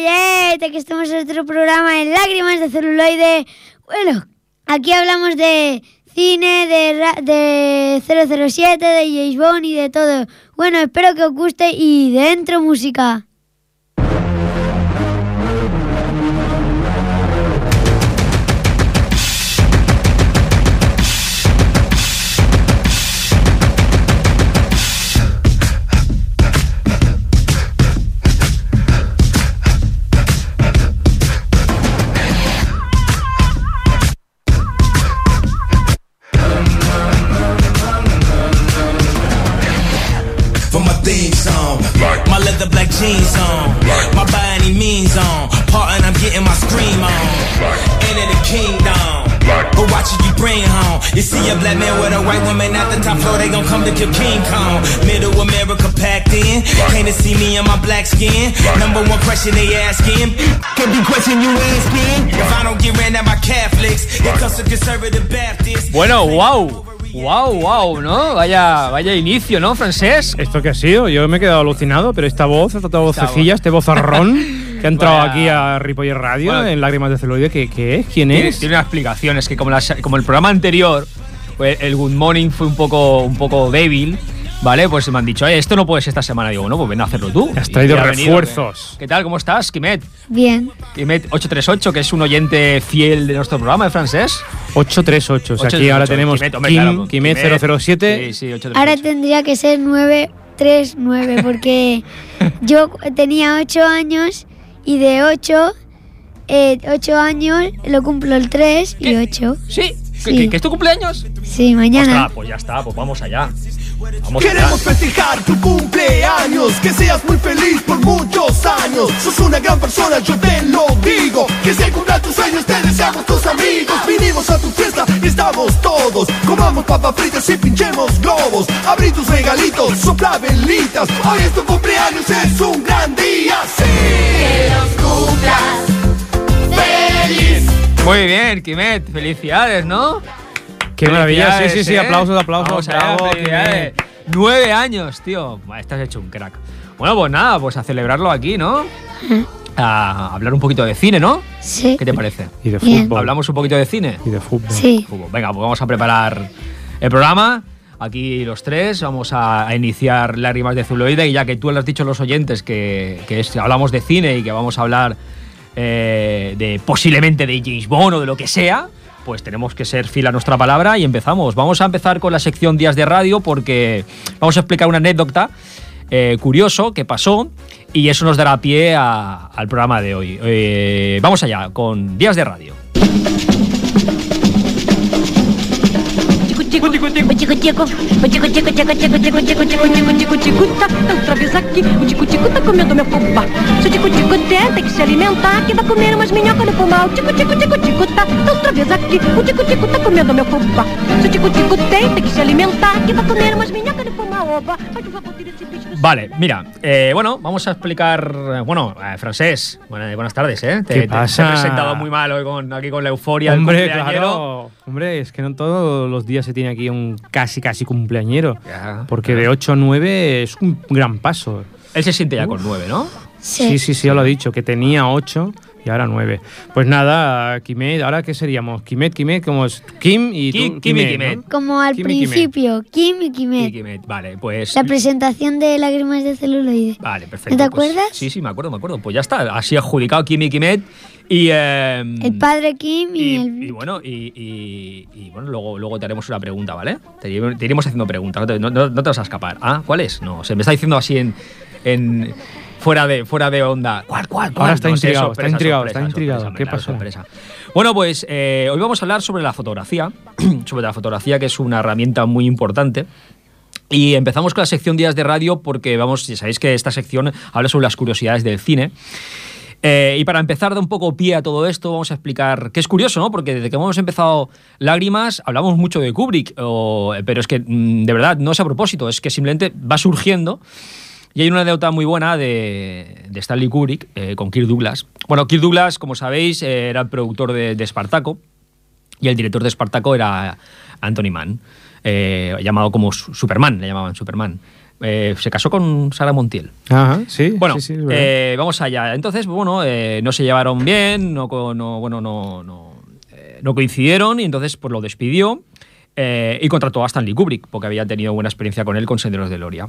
Repollete, que estamos en otro programa en Lágrimas de Celuloide. Bueno, aquí hablamos de cine, de 007, de James Bond y de todo. Bueno, espero que os guste y dentro música. My leather black jeans on, my by any means on, part and I'm getting my scream on. Enter the kingdom, but watch it you bring home. You see a black man with a white woman at the top floor, they gon' come to kill King Kong. Middle America packed in, came to see me in my black skin. Number one question they asking, can be question you asking. If I don't get ran at my Catholics, it comes to conservative Baptists. Bueno, wow, ¿no? Vaya inicio, ¿no, Francés? ¿Esto qué ha sido? Yo me he quedado alucinado, pero esta vocecilla, este vozarrón que ha entrado aquí a Ripoller Radio en Lágrimas de Celuloide, ¿qué es? ¿Quién es? Tiene una explicación, es que como el programa anterior, pues, el Good Morning fue un poco débil, ¿vale? Pues me han dicho, esto no puedes esta semana. Digo, no, pues ven a hacerlo tú. Has traído refuerzos. ¿Qué tal? ¿Cómo estás, Quimet? Bien. Quimet 838, que es un oyente fiel de nuestro programa, ¿de Francés? 838, o sea, aquí ahora tenemos Quimet 007. Sí, 838. Ahora tendría que ser 939, porque yo tenía 8 años y de 8 años lo cumplo el 3 y 8. ¿Sí? Sí. ¿Que es tu cumpleaños? Sí, mañana. Ostras, pues ya está, pues vamos allá. Queremos festejar tu cumpleaños, que seas muy feliz por muchos años. Sos una gran persona, yo te lo digo. Que se cumplan tus sueños, te deseamos tus amigos. Vinimos a tu fiesta y estamos todos. Comamos papas fritas y pinchemos globos. Abrí tus regalitos, sopla velitas. Hoy es tu cumpleaños, es un gran día. Sí, que los cumplas feliz. Muy bien, Quimet, felicidades, ¿no? Qué maravilla, sí, aplausos. Bravo, 9 años, tío. Estás hecho un crack. Bueno, pues nada, pues a celebrarlo aquí, ¿no? A hablar un poquito de cine, ¿no? Sí. ¿Qué te parece? Y de fútbol. ¿Hablamos un poquito de cine? Y de fútbol. Sí. Venga, pues vamos a preparar el programa. Aquí los tres vamos a iniciar Lágrimas de Celuloide, y ya que tú le has dicho a los oyentes que hablamos de cine y que vamos a hablar posiblemente de James Bond o de lo que sea, pues tenemos que ser fiel a nuestra palabra y empezamos. Vamos a empezar con la sección Días de Radio, porque vamos a explicar una anécdota curioso que pasó, y eso nos dará pie al programa de hoy. Vamos allá con Días de Radio. Outra vez aqui, o tico-tico tá comendo meu fubá. Se o tico-tico tem que se alimentar, que vai comer umas minhocas no pomar. O tico-tico tá outra vez aqui, o tico-tico tá comendo meu fubá. Se o tico-tico tem que se alimentar, que vai comer umas minhocas no pomar. Oba, vai que vai botar esse bicho. Vale, mira, bueno, vamos a explicar. Francés, buenas tardes, ¿eh? ¿Qué pasa? Te he presentado muy mal hoy aquí con la euforia. Hombre, del claro. Hombre, es que no todos los días se tiene aquí un casi cumpleañero. Ya, porque de 8 a 9 es un gran paso. Él se siente ya con 9, ¿no? Sí, ya lo ha dicho, que tenía 8 y ahora 9. Pues nada, Quimet, ¿ahora qué seríamos? Quimet, como es Kim y tú, Kim y Quimet, ¿no? Como al principio, Kim y Quimet. Vale, pues La presentación de Lágrimas de Celuloide. Vale, perfecto. ¿No te pues, acuerdas? Sí, me acuerdo. Pues ya está, así adjudicado Kim y Quimet. Y el padre Kim y bueno, luego te haremos una pregunta, ¿vale? Te iremos haciendo preguntas, no te vas a escapar. ¿Ah? ¿Cuál es? No, se me está diciendo así en fuera de onda. ¿Cuál? Ahora está intrigado, sorpresa. ¿Qué pasó? Sorpresa. Bueno, pues hoy vamos a hablar sobre la fotografía, que es una herramienta muy importante. Y empezamos con la sección Días de Radio porque ya sabéis que esta sección habla sobre las curiosidades del cine. Y para empezar, de un poco pie a todo esto, vamos a explicar que es curioso, ¿no? Porque desde que hemos empezado Lágrimas hablamos mucho de Kubrick, pero es que de verdad no es a propósito, es que simplemente va surgiendo. Y hay una anécdota muy buena de Stanley Kubrick con Kirk Douglas. Bueno, Kirk Douglas, como sabéis, era el productor de Espartaco, y el director de Espartaco era Anthony Mann, llamado como Superman, le llamaban Superman. Se casó con Sara Montiel. Ajá, sí. Bueno, sí, es verdad. vamos allá. Entonces, bueno, no se llevaron bien, no coincidieron y entonces pues lo despidió y contrató a Stanley Kubrick porque había tenido buena experiencia con él con Senderos de Gloria.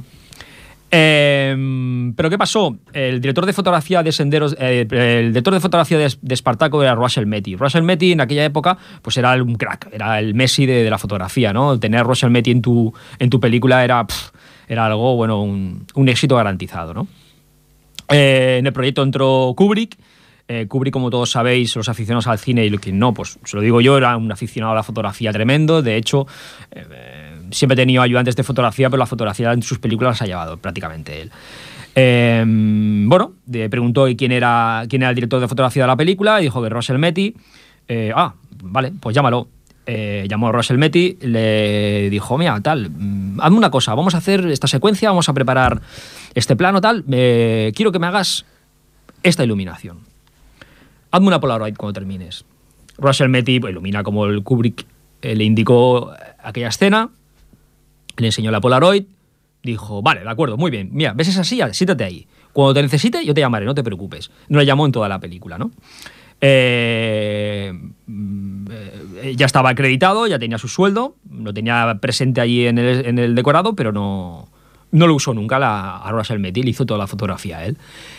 Pero ¿qué pasó? El director de fotografía de Senderos, el director de fotografía de Espartaco era Russell Metty. Russell Metty en aquella época pues era un crack, era el Messi de la fotografía, ¿no? Tener a Russell Metty en tu película era algo, bueno, un éxito garantizado, ¿no? En el proyecto entró Kubrick. Kubrick, como todos sabéis, los aficionados al cine y quien no, pues se lo digo yo, era un aficionado a la fotografía tremendo. De hecho, siempre he tenido ayudantes de fotografía, pero la fotografía en sus películas las ha llevado prácticamente él. Bueno, preguntó quién era el director de fotografía de la película y dijo que Russell Metty. Vale, pues llámalo. Llamó a Russell Metty, le dijo, mira, tal, hazme una cosa, vamos a hacer esta secuencia, vamos a preparar este plano, tal, quiero que me hagas esta iluminación. Hazme una Polaroid cuando termines. Russell Metty ilumina como el Kubrick le indicó aquella escena, le enseñó la Polaroid, dijo, vale, de acuerdo, muy bien, mira, ¿ves esa silla? Siéntate ahí. Cuando te necesite, yo te llamaré, no te preocupes. No le llamó en toda la película, ¿no? Ya estaba acreditado, ya tenía su sueldo, lo tenía presente allí en el decorado, pero no lo usó nunca a Russell Metty, le hizo toda la fotografía a él.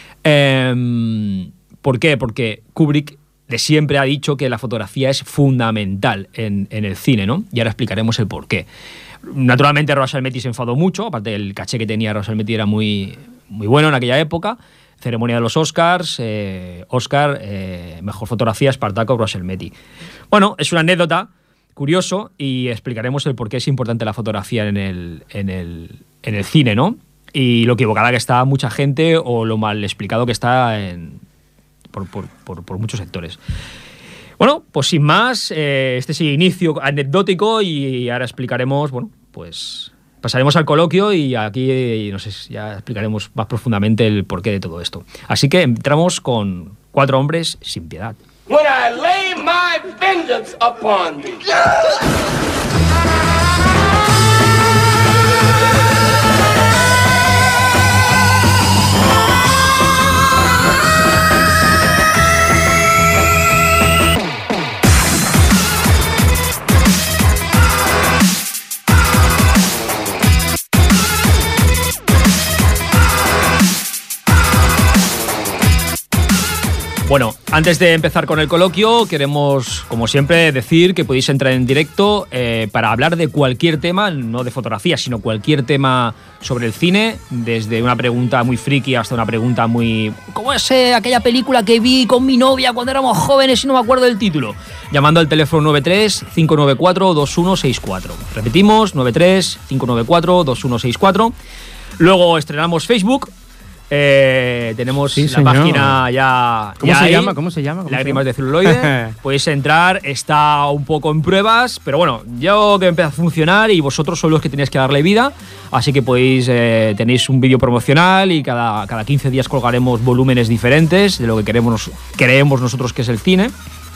¿Por qué? Porque Kubrick de siempre ha dicho que la fotografía es fundamental en el cine, ¿no? Y ahora explicaremos el por qué. Naturalmente Russell Metty se enfadó mucho, aparte del caché que tenía Russell Metty era muy, muy bueno en aquella época. Ceremonia de los Oscars, Oscar, mejor fotografía, Espartaco, Russell Metty. Bueno, es una anécdota, curioso, y explicaremos el por qué es importante la fotografía en el cine, ¿no? Y lo equivocada que está mucha gente o lo mal explicado que está por muchos sectores. Bueno, pues sin más, este es el inicio anecdótico y ahora explicaremos, bueno, pues pasaremos al coloquio y aquí no sé, ya explicaremos más profundamente el porqué de todo esto. Así que entramos con 4 hombres sin piedad. When I lay my vengeance upon thee. Bueno, antes de empezar con el coloquio, queremos, como siempre, decir que podéis entrar en directo para hablar de cualquier tema, no de fotografía, sino cualquier tema sobre el cine, desde una pregunta muy friki hasta una pregunta muy... ¿Cómo es aquella película que vi con mi novia cuando éramos jóvenes y no me acuerdo del título? Llamando al teléfono 93-594-2164. Repetimos, 93-594-2164. Luego estrenamos Facebook. Tenemos sí, la señor. Página ya. ¿Cómo se llama? Lágrimas de celuloide. Podéis entrar, está un poco en pruebas, pero bueno, yo que empieza a funcionar y vosotros sois los que tenéis que darle vida. Así que podéis, tenéis un vídeo promocional y cada 15 días colgaremos volúmenes diferentes de lo que creemos nosotros que es el cine.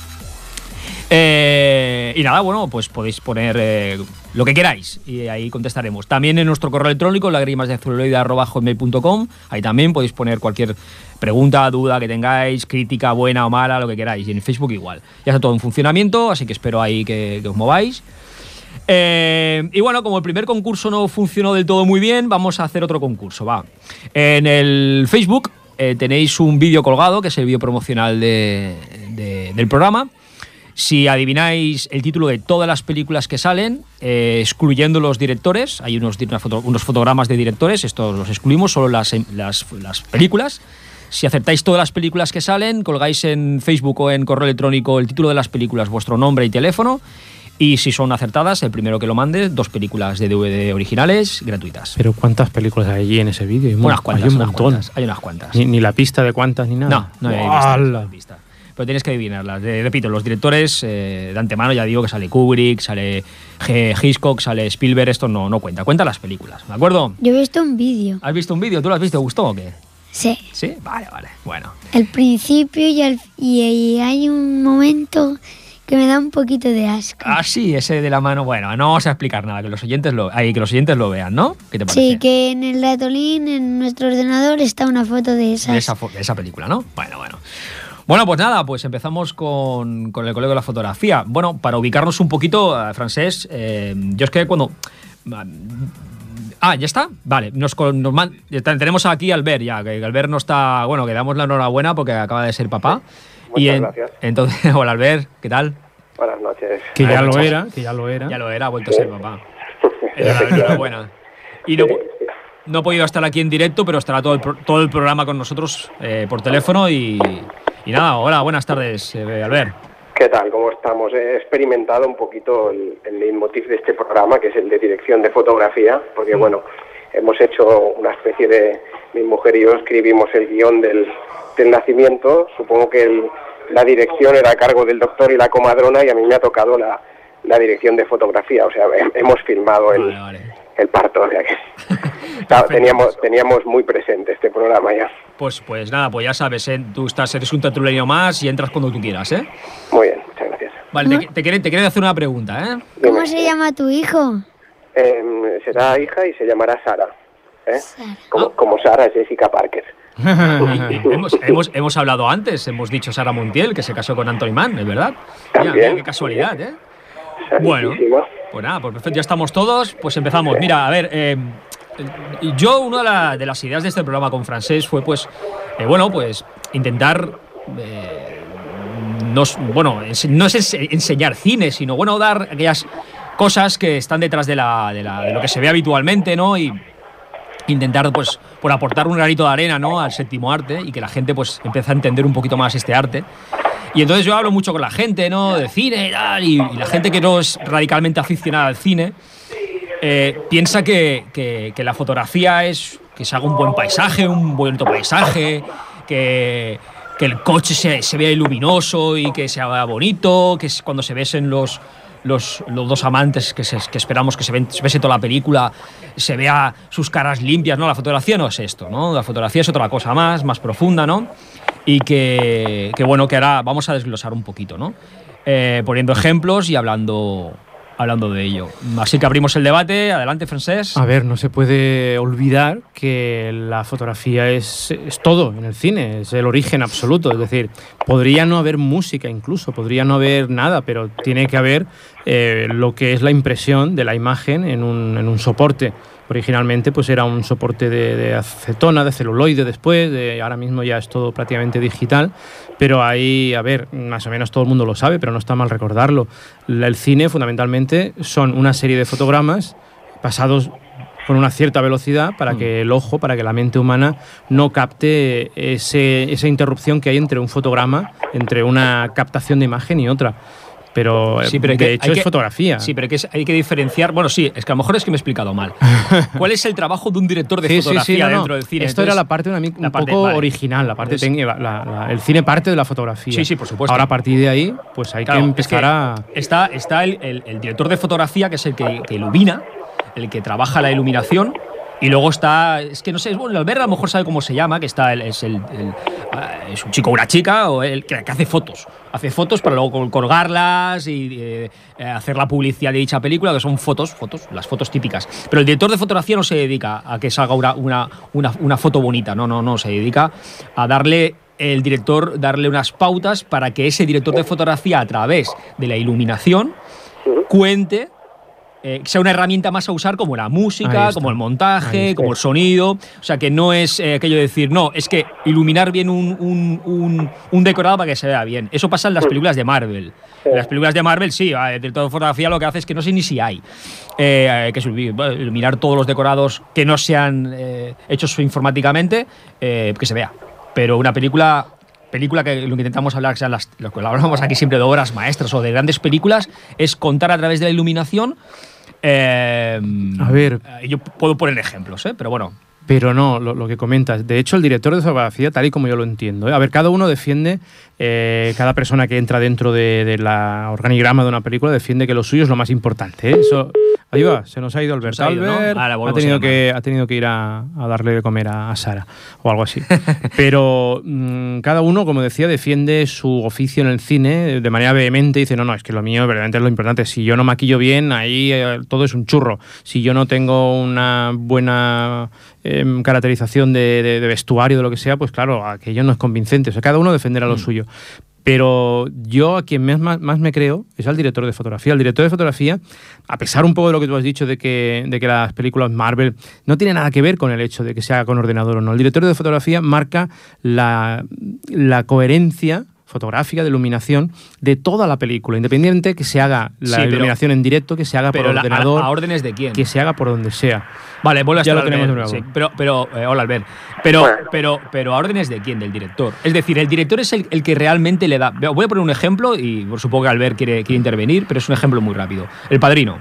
Y nada, bueno, pues podéis poner lo que queráis y ahí contestaremos. También en nuestro correo electrónico, lagrimasdeceluloide@hotmail.com. Ahí también podéis poner cualquier pregunta, duda que tengáis, crítica buena o mala, lo que queráis. Y en Facebook igual. Ya está todo en funcionamiento, así que espero ahí que os mováis. Y bueno, como el primer concurso no funcionó del todo muy bien, vamos a hacer otro concurso, va. En el Facebook tenéis un vídeo colgado, que es el vídeo promocional del programa. Si adivináis el título de todas las películas que salen, excluyendo los directores, hay unos fotogramas de directores, estos los excluimos, solo las películas. Si acertáis todas las películas que salen, colgáis en Facebook o en correo electrónico el título de las películas, vuestro nombre y teléfono. Y si son acertadas, el primero que lo mande, 2 películas de DVD originales gratuitas. Pero ¿cuántas películas hay allí en ese vídeo? Unas cuantas, hay un montón. Hay unas cuantas. Ni la pista de cuántas ni nada. No hay pista. Pero tienes que adivinarlas. Repito, los directores de antemano ya digo que sale Kubrick, sale Hitchcock, sale Spielberg, esto no cuenta. Cuenta las películas, ¿de acuerdo? Yo he visto un vídeo. ¿Has visto un vídeo? ¿Tú lo has visto? ¿Te gustó o qué? Sí. ¿Sí? Vale. Bueno. El principio y hay un momento que me da un poquito de asco. Ah, sí, ese de la mano. Bueno, no vamos a explicar nada, que los oyentes lo vean, ¿no? ¿Qué te parece? Sí, que en el ratolín, en nuestro ordenador, está una foto de esas. De esa película, ¿no? Bueno. Bueno, pues nada, pues empezamos con el colegio de la fotografía. Bueno, para ubicarnos un poquito, Francesc, yo es que cuando... ¿ya está? Vale, tenemos aquí a Albert ya, que Albert no está... Bueno, que damos la enhorabuena porque acaba de ser papá. Muchas gracias. Entonces, hola Albert, ¿qué tal? Buenas noches. Que ya lo era. Ya lo era, ha vuelto a ser papá. Enhorabuena. Y no he podido estar aquí en directo, pero estará todo el programa con nosotros por teléfono y nada, hola, buenas tardes, Albert. ¿Qué tal? ¿Cómo estamos? He experimentado un poquito el leitmotiv de este programa, que es el de dirección de fotografía, porque bueno, hemos hecho una especie de... Mi mujer y yo escribimos el guión del nacimiento. Supongo que la dirección era a cargo del doctor y la comadrona, y a mí me ha tocado la dirección de fotografía. O sea, hemos filmado el parto. O sea que teníamos muy presente este programa ya. Pues nada, pues ya sabes, tú eres un tertuliano más y entras cuando tú quieras, ¿eh? Muy bien, muchas gracias. Vale, te quieren hacer una pregunta, ¿eh? ¿Cómo se llama tu hijo? Será hija y se llamará Sara. Como Sara Jessica Parker. hemos hablado antes, hemos dicho Sara Montiel, que se casó con Anthony Mann, ¿es verdad? Mira, qué casualidad, ¿eh? Bueno, pues nada, pues perfecto, ya estamos todos, pues empezamos. Mira, a ver, yo una de las ideas de este programa con Francesc fue pues intentar no es enseñar cine, sino dar aquellas cosas que están detrás de lo que se ve habitualmente, ¿no? Y intentar pues por aportar un granito de arena, ¿no?, al séptimo arte, y que la gente pues empiece a entender un poquito más este arte. Y entonces yo hablo mucho con la gente, ¿no?, de cine y tal, y la gente que no es radicalmente aficionada al cine piensa que la fotografía es que se haga un buen paisaje, un bonito paisaje, que el coche se vea luminoso y que se haga bonito, que cuando se besen los dos amantes que esperamos que se bese toda la película, se vea sus caras limpias, ¿no? La fotografía no es esto, ¿no? La fotografía es otra cosa más profunda, ¿no? Y que ahora vamos a desglosar un poquito, ¿no? Poniendo ejemplos y hablando de ello. Así que abrimos el debate. Adelante, Francesc. A ver, no se puede olvidar que la fotografía es todo en el cine, es el origen absoluto. Es decir, podría no haber música incluso, podría no haber nada, pero tiene que haber lo que es la impresión de la imagen en un soporte. Originalmente pues era un soporte de acetona, de celuloide después, ahora mismo ya es todo prácticamente digital, pero ahí, a ver, más o menos todo el mundo lo sabe, pero no está mal recordarlo. El cine fundamentalmente son una serie de fotogramas pasados con una cierta velocidad para que el ojo, para que la mente humana no capte esa interrupción que hay entre un fotograma, entre una captación de imagen y otra. Pero, sí, pero de hecho es fotografía. Sí, pero hay que diferenciar... Bueno, sí, es que a lo mejor es que me he explicado mal. ¿Cuál es el trabajo de un director de fotografía dentro del cine? Esto era la parte un poco original, la parte técnica. El cine parte de la fotografía. Sí, por supuesto. Ahora, a partir de ahí, pues hay que empezar a... Está el director de fotografía, que es el que ilumina, el que trabaja la iluminación. Y luego está, es que no sé, bueno, Albert a lo mejor sabe cómo se llama, que está es un chico o una chica, o el que hace fotos. Hace fotos para luego colgarlas y hacer la publicidad de dicha película, que son fotos, las fotos típicas. Pero el director de fotografía no se dedica a que salga una foto bonita, no, se dedica a darle unas pautas para que ese director de fotografía, a través de la iluminación, cuente, sea una herramienta más a usar, como la música, como el montaje, como el sonido. O sea, que no es aquello de decir, no, es que iluminar bien un decorado para que se vea bien. Eso pasa en las películas de Marvel. En las películas de Marvel, sí, el director de fotografía lo que hace es que no sé ni si hay que iluminar todos los decorados que no sean hechos informáticamente, que se vea. Pero una película que lo que intentamos hablar, que sean lo que hablamos aquí siempre de obras maestras o de grandes películas, es contar a través de la iluminación. A ver, yo puedo poner ejemplos, pero bueno, Pero no, lo que comentas. De hecho, el director de fotografía, tal y como yo lo entiendo, a ver, cada uno defiende, cada persona que entra dentro de la organigrama de una película defiende que lo suyo es lo más importante. Eso, ahí va, se nos ha ido Albert. Albert, ¿no? ha tenido que ir a darle de comer a Sara o algo así. Pero cada uno, como decía, defiende su oficio en el cine de manera vehemente. Dice, no, es que lo mío verdaderamente es lo importante. Si yo no maquillo bien, ahí todo es un churro. Si yo no tengo una buena caracterización de vestuario, de lo que sea, pues claro, aquello no es convincente. O sea, cada uno defenderá lo suyo. Pero yo a quien más me creo es al director de fotografía. El director de fotografía, a pesar un poco de lo que tú has dicho de que las películas Marvel no tiene nada que ver con el hecho de que se haga con ordenador o no. El director de fotografía marca la coherencia fotográfica, de iluminación, de toda la película, independientemente que se haga la iluminación en directo, que se haga por ordenador. ¿A órdenes de quién? Que se haga por donde sea. Vale, vuelve a estar. Ya lo tenemos de nuevo. Sí, pero hola, Albert. Pero ¿a órdenes de quién? Del director. Es decir, el director es el que realmente le da. Voy a poner un ejemplo y por supuesto que Albert quiere intervenir, pero es un ejemplo muy rápido. El Padrino.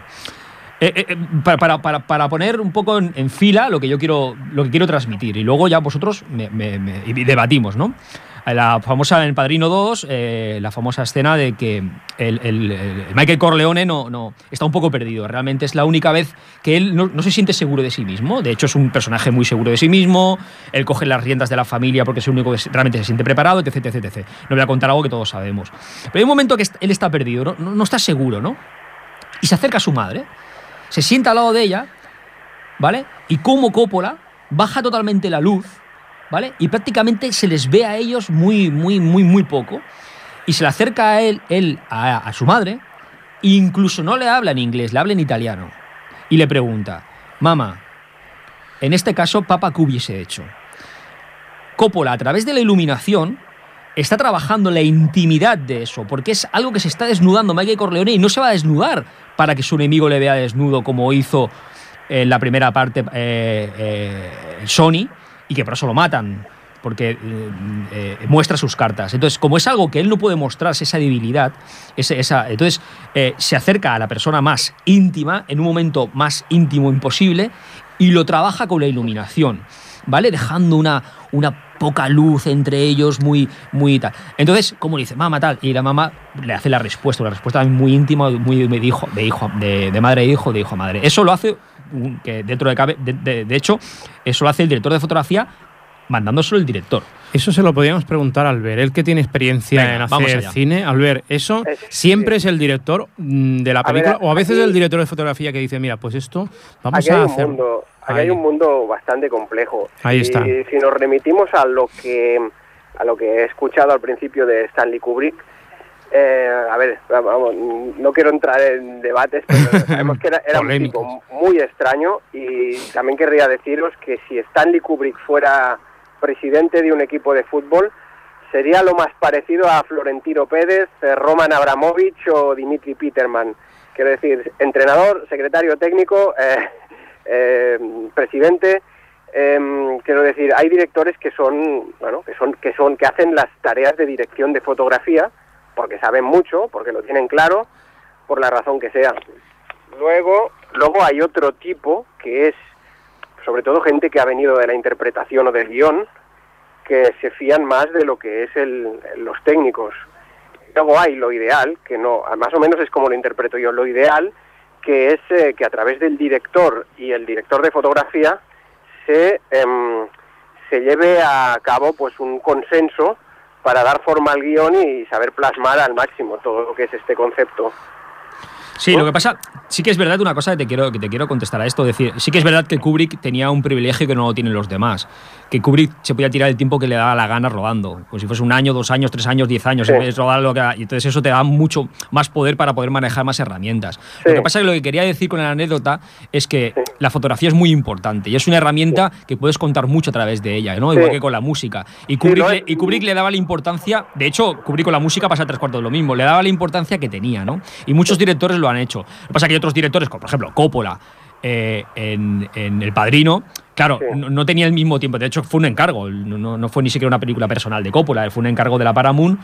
Para poner un poco en fila lo que quiero transmitir y luego ya vosotros y debatimos, ¿no? La famosa en El Padrino 2, la famosa escena de que el Michael Corleone no está un poco perdido. Realmente es la única vez que él no se siente seguro de sí mismo. De hecho, es un personaje muy seguro de sí mismo. Él coge las riendas de la familia porque es el único que realmente se siente preparado, etc. No voy a contar algo que todos sabemos. Pero hay un momento que él está perdido, no está seguro, ¿no? Y se acerca a su madre, se sienta al lado de ella, ¿vale? Y como Coppola baja totalmente la luz, ¿vale? Y prácticamente se les ve a ellos muy poco. Y se le acerca a él a su madre, e incluso no le habla en inglés, le habla en italiano. Y le pregunta, mamá, en este caso, papá, ¿qué hubiese hecho? Coppola, a través de la iluminación, está trabajando la intimidad de eso, porque es algo que se está desnudando Michael Corleone y no se va a desnudar para que su enemigo le vea desnudo como hizo en la primera parte Sony, y que por eso lo matan, porque muestra sus cartas. Entonces, como es algo que él no puede mostrarse, esa debilidad, entonces se acerca a la persona más íntima, en un momento más íntimo imposible, y lo trabaja con la iluminación, ¿vale? Dejando una poca luz entre ellos, muy tal. Entonces, como le dice, mamá, tal, y la mamá le hace la respuesta muy íntima, muy de madre a hijo, de hijo a madre. Eso lo hace, que dentro de hecho, eso lo hace el director de fotografía mandándoselo el director. Eso se lo podríamos preguntar a Albert, él que tiene experiencia en hacer cine. Albert, ¿eso siempre es el director de la película? O a veces el director de fotografía que dice, mira, pues esto vamos a hacer... Aquí hay un mundo bastante complejo. Ahí está. Y si nos remitimos a lo que he escuchado al principio de Stanley Kubrick, vamos, no quiero entrar en debates, pero sabemos que era un tipo muy extraño, y también querría deciros que si Stanley Kubrick fuera presidente de un equipo de fútbol, sería lo más parecido a Florentino Pérez, Roman Abramovich o Dimitri Peterman. Quiero decir, entrenador, secretario técnico, presidente. Quiero decir, hay directores que hacen las tareas de dirección de fotografía porque saben mucho, porque lo tienen claro, por la razón que sea. Luego hay otro tipo que es, sobre todo, gente que ha venido de la interpretación o del guión, que se fían más de lo que es los técnicos. Luego hay lo ideal, que no, más o menos es como lo interpreto yo, lo ideal, que es que a través del director y el director de fotografía se lleve a cabo pues un consenso para dar forma al guión y saber plasmar al máximo todo lo que es este concepto. Sí, lo que pasa, sí que es verdad una cosa que te quiero contestar a esto, decir, sí que es verdad que Kubrick tenía un privilegio que no lo tienen los demás, que Kubrick se podía tirar el tiempo que le daba la gana rodando, pues si fuese 1 año, 2 años, 3 años, 10 años, es rodar y entonces eso te da mucho más poder para poder manejar más herramientas. Sí. Lo que pasa es que lo que quería decir con la anécdota es que la fotografía es muy importante y es una herramienta que puedes contar mucho a través de ella, ¿no? Igual que con la música. Y Kubrick le daba la importancia, de hecho, Kubrick con la música pasa 3/4 de lo mismo, le daba la importancia que tenía, ¿no? Y muchos directores lo han hecho. Lo que pasa es que hay otros directores, como por ejemplo Coppola, en El Padrino, claro, no tenía el mismo tiempo. De hecho, fue un encargo, no fue ni siquiera una película personal de Coppola, fue un encargo de la Paramount.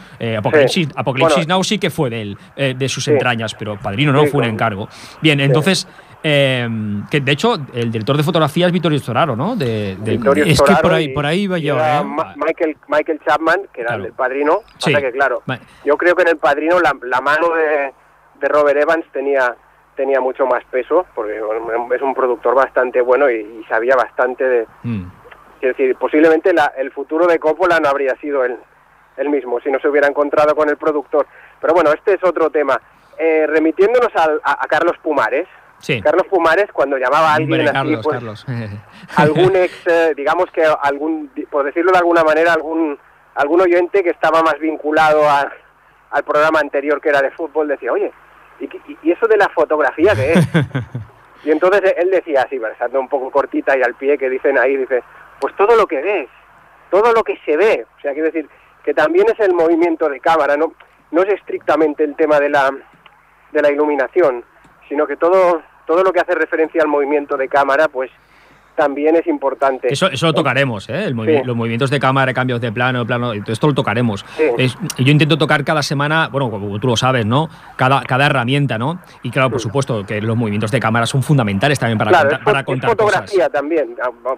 Apocalipsis Now sí que fue de él, de sus entrañas, pero Padrino no, fue un encargo. Bien, entonces que de hecho el director de fotografía es Vittorio Storaro, ¿no? Vittorio Es Storaro que por ahí iba yo, era Michael Chapman, que era Claro. el Padrino. Sí. Pasa que, claro, Vale. yo creo que en el Padrino la mano de Robert Evans tenía mucho más peso, porque es un productor bastante bueno y sabía bastante de... Es decir, posiblemente el futuro de Coppola no habría sido el mismo si no se hubiera encontrado con el productor. Pero bueno, este es otro tema. Remitiéndonos a Carlos Pumares. Sí. Carlos Pumares, cuando llamaba a alguien Hombre, así, pues, Carlos. algún digamos que por decirlo de alguna manera, algún oyente que estaba más vinculado al programa anterior, que era de fútbol, decía, oye, ¿y eso de la fotografía qué es? Y entonces él decía así, versando un poco cortita y al pie, que dicen ahí, dice, pues todo lo que ves, todo lo que se ve. O sea, quiero decir que también es el movimiento de cámara, no es estrictamente el tema de la iluminación, sino que todo lo que hace referencia al movimiento de cámara, pues también es importante. Eso lo tocaremos, ¿eh? Sí. Los movimientos de cámara, cambios de plano, esto lo tocaremos. Sí. Yo intento tocar cada semana, bueno, como tú lo sabes, ¿no? Cada herramienta, ¿no? Y claro, por supuesto, que los movimientos de cámara son fundamentales también para contar es fotografía cosas. también,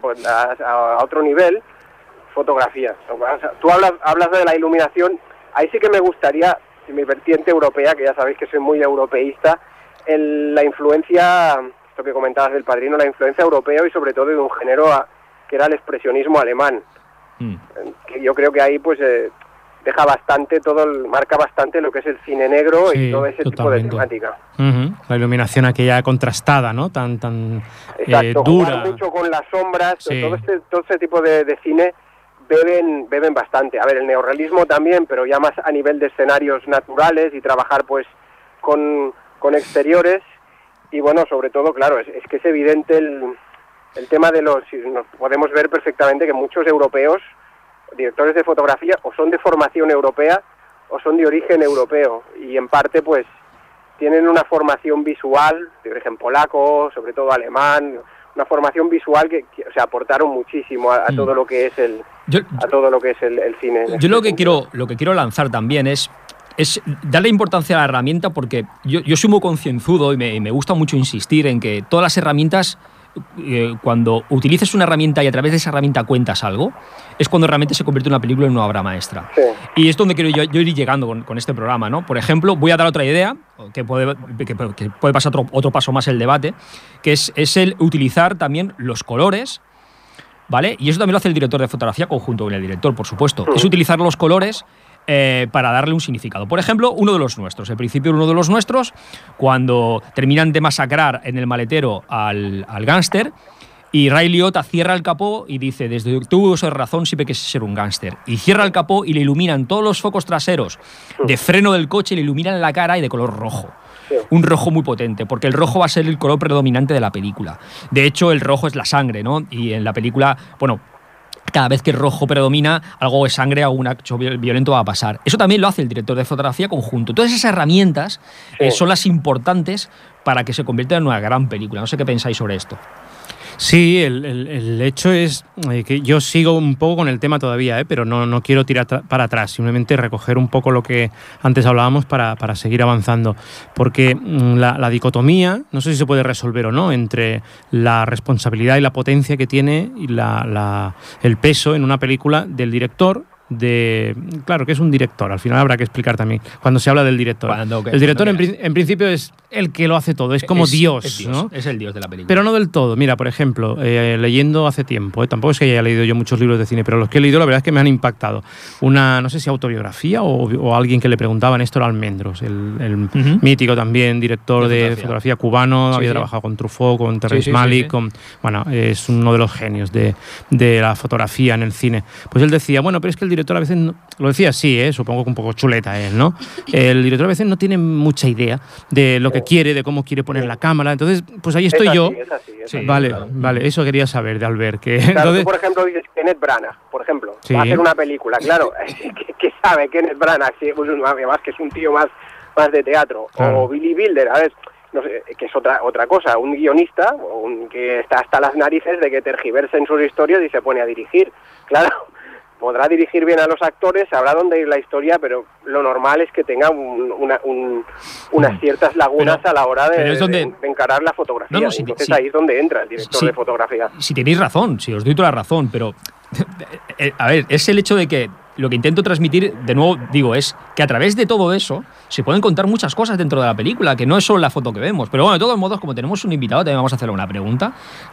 a otro nivel, fotografía. Tú hablas de la iluminación, ahí sí que me gustaría, en mi vertiente europea, que ya sabéis que soy muy europeísta, la influencia, esto que comentabas del Padrino, la influencia europea y sobre todo de un género que era el expresionismo alemán. Que yo creo que ahí pues deja bastante, marca bastante lo que es el cine negro y todo ese totalmente. tipo de temática. La iluminación aquella contrastada, ¿no? Tan Exacto, dura. jugar mucho con las sombras, Sí. todo ese tipo de cine beben bastante. A ver, el neorrealismo también, pero ya más a nivel de escenarios naturales y trabajar pues con exteriores. Y bueno, sobre todo, claro, es que es evidente el tema de nos podemos ver perfectamente que muchos europeos, directores de fotografía, o son de formación europea o son de origen europeo, y en parte pues tienen una formación visual de origen polaco, sobre todo alemán, una formación visual que o sea, aportaron muchísimo a todo lo que es el cine. Yo lo que quiero lanzar también es darle importancia a la herramienta, porque yo soy muy concienzudo y me gusta mucho insistir en que todas las herramientas, cuando utilices una herramienta y a través de esa herramienta cuentas algo, es cuando realmente se convierte una película en una obra maestra. Sí. Y es donde quiero yo ir llegando con este programa, ¿no? Por ejemplo, voy a dar otra idea, que puede pasar otro paso más el debate, que es el utilizar también los colores, ¿vale? Y eso también lo hace el director de fotografía conjunto con el director, por supuesto. Es utilizar los colores para darle un significado. Por ejemplo, uno de los nuestros, el principio de uno de los nuestros, cuando terminan de masacrar en el maletero al gángster, y Ray Liotta cierra el capó y dice, desde que tuvo esa razón siempre quise ser un gángster. Y cierra el capó y le iluminan todos los focos traseros de freno del coche, le iluminan la cara y de color rojo. Un rojo muy potente, porque el rojo va a ser el color predominante de la película. De hecho, el rojo es la sangre, ¿no? Y en la película, bueno, cada vez que el rojo predomina, algo de sangre, algún acto violento va a pasar. Eso también lo hace el director de fotografía conjunto. Todas esas herramientas son las importantes para que se convierta en una gran película. No sé qué pensáis sobre esto. Sí, el hecho es que yo sigo un poco con el tema todavía, pero no quiero tirar para atrás, simplemente recoger un poco lo que antes hablábamos para seguir avanzando. Porque la dicotomía, no sé si se puede resolver o no, entre la responsabilidad y la potencia que tiene y el peso en una película del director. Claro que es un director, al final habrá que explicar también cuando se habla del director. El director en principio es el que lo hace todo, es como Dios, ¿no? Es el Dios de la película. Pero no del todo. Mira, por ejemplo, leyendo hace tiempo, tampoco es que haya leído yo muchos libros de cine, pero los que he leído la verdad es que me han impactado. No sé si autobiografía o alguien que le preguntaba, Néstor Almendros, el mítico también director de fotografía cubano, había trabajado con Truffaut, con Terrence Malick, bueno, es uno de los genios de la fotografía en el cine. Pues él decía, bueno, pero es que el director a veces, lo decía así, supongo que un poco chuleta él, ¿no? El director a veces no tiene mucha idea de lo que quiere, de cómo quiere poner la cámara, entonces, pues ahí estoy yo. Es así, Vale, claro. vale, eso quería saber de Albert. Que, claro, entonces, tú, por ejemplo, dices Kenneth Branagh, por ejemplo, Sí. va a hacer una película, claro, ¿qué sabe Kenneth Branagh? Sí, pues, además que es un tío más de teatro. Claro. O Billy Wilder, a ver, no sé, que es otra cosa, un guionista que está hasta las narices de que tergiversen sus historias y se pone a dirigir, claro. podrá dirigir bien a los actores, sabrá dónde ir la historia, pero lo normal es que tenga unas ciertas lagunas a la hora de encarar la fotografía. Entonces ahí es donde entra el director de fotografía. Si tenéis razón, si os doy toda la razón, pero a ver, es el hecho de que lo que intento transmitir, de nuevo digo, es que a través de todo eso se pueden contar muchas cosas dentro de la película, que no es solo la foto que vemos. Pero bueno, de todos modos, como tenemos un invitado, también vamos a hacerle una pregunta.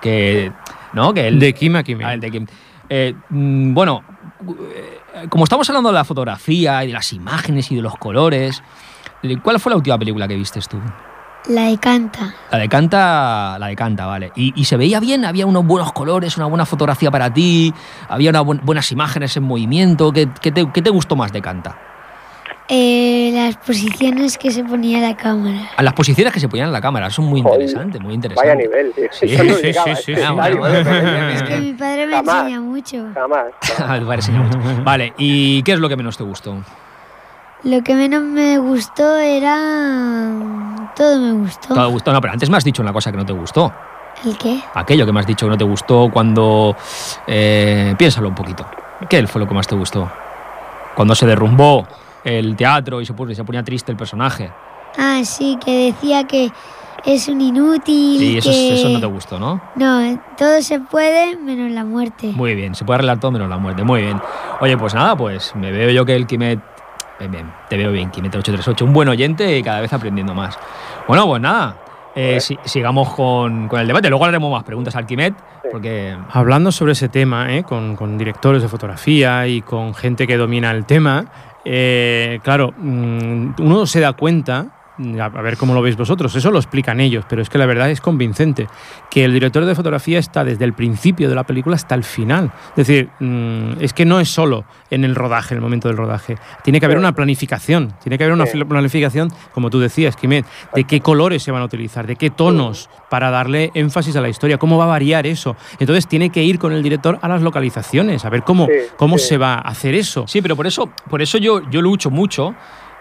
De Kim a Kim. De Kim. Bueno, como estamos hablando de la fotografía y de las imágenes y de los colores, ¿cuál fue la última película que vistes tú? La de Canta. La de Canta, vale. ¿Y se veía bien? ¿Había unos buenos colores, una buena fotografía para ti? ¿Había buenas imágenes en movimiento? ¿Qué te gustó más de Canta? Las posiciones que se ponía la cámara. Las posiciones que se ponían en la cámara, son muy interesantes, muy interesantes. Vaya nivel, tío. Sí. Es que mi padre me enseña mucho. Jamás. Tu padre enseña mucho. Vale, ¿y qué es lo que menos te gustó? Lo que menos me gustó era... Todo me gustó. Todo gustó, no, pero antes me has dicho una cosa que no te gustó. ¿El qué? Aquello que me has dicho que no te gustó cuando... piénsalo un poquito. ¿Qué fue lo que más te gustó? Cuando se derrumbó el teatro y se ponía triste el personaje. Ah, sí, que decía que es un inútil. Sí, eso no te gustó, ¿no? No, todo se puede menos la muerte. Muy bien, se puede arreglar todo menos la muerte. Muy bien. Oye, pues nada, pues me veo yo que el Quimet... Bien, te veo bien, Quimet 838, un buen oyente y cada vez aprendiendo más. Bueno, pues nada, sigamos con el debate. Luego haremos más preguntas al Quimet, porque... Hablando sobre ese tema, con directores de fotografía y con gente que domina el tema, claro, uno se da cuenta, a ver cómo lo veis vosotros, eso lo explican ellos, pero es que la verdad es convincente, que el director de fotografía está desde el principio de la película hasta el final. Es decir, es que no es solo en el rodaje, en el momento del rodaje. Tiene que haber una planificación, como tú decías, Quimet, de qué colores se van a utilizar, de qué tonos para darle énfasis a la historia, cómo va a variar eso. Entonces tiene que ir con el director a las localizaciones, a ver cómo se va a hacer eso. Sí, pero por eso yo lucho mucho.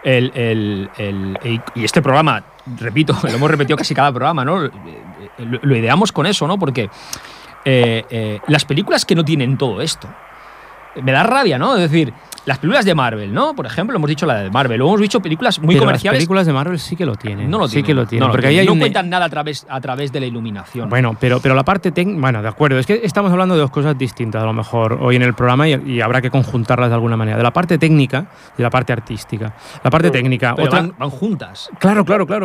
Y este programa, repito, lo hemos repetido casi cada programa, ¿no? Lo ideamos con eso, ¿no? Porque las películas que no tienen todo esto, me da rabia, ¿no? Es decir, las películas de Marvel, ¿no? Por ejemplo, hemos dicho la de Marvel, luego hemos dicho películas muy comerciales. Las películas de Marvel sí que lo tienen. No lo tienen. Sí que lo tienen. No, porque ahí no cuentan nada a través de la iluminación. Bueno, pero la parte técnica... Bueno, de acuerdo. Es que estamos hablando de dos cosas distintas, a lo mejor, hoy en el programa y habrá que conjuntarlas de alguna manera. De la parte técnica y de la parte artística. La parte técnica... Pero van juntas. Claro.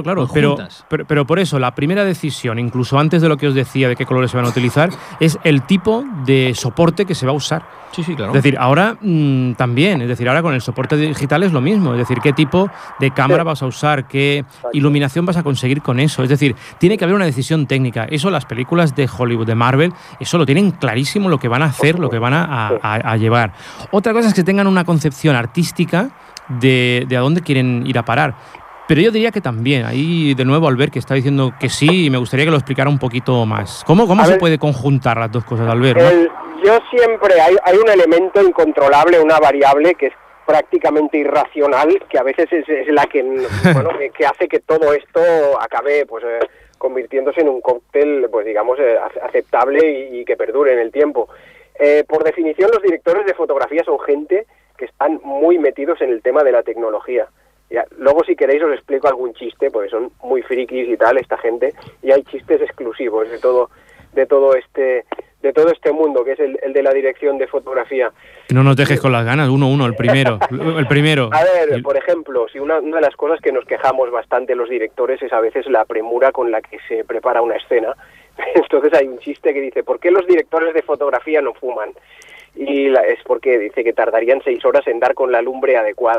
Pero por eso, la primera decisión, incluso antes de lo que os decía de qué colores se van a utilizar, es el tipo de soporte que se va a usar. Sí, claro. Es decir, ahora también, es decir, ahora con el soporte digital es lo mismo, es decir, qué tipo de cámara vas a usar, qué iluminación vas a conseguir con eso, es decir, tiene que haber una decisión técnica. Eso las películas de Hollywood, de Marvel, eso lo tienen clarísimo lo que van a hacer, lo que van a llevar. Otra cosa es que tengan una concepción artística de a dónde quieren ir a parar. Pero yo diría que también, ahí de nuevo Albert, que está diciendo que sí, y me gustaría que lo explicara un poquito más. ¿Cómo se puede conjuntar las dos cosas, Albert? Yo siempre, hay un elemento incontrolable, una variable que es prácticamente irracional, que a veces es la que, que hace que todo esto acabe convirtiéndose en un cóctel, pues digamos, aceptable y que perdure en el tiempo. Por definición, los directores de fotografía son gente que están muy metidos en el tema de la tecnología. Luego, si queréis, os explico algún chiste, porque son muy frikis y tal, esta gente, y hay chistes exclusivos de todo este mundo, que es el de la dirección de fotografía. No nos dejes con las ganas, el primero. A ver, por ejemplo, si una de las cosas que nos quejamos bastante los directores es a veces la premura con la que se prepara una escena. Entonces hay un chiste que dice, ¿por qué los directores de fotografía no fuman? Y es porque dice que tardarían 6 horas en dar con la lumbre adecuada.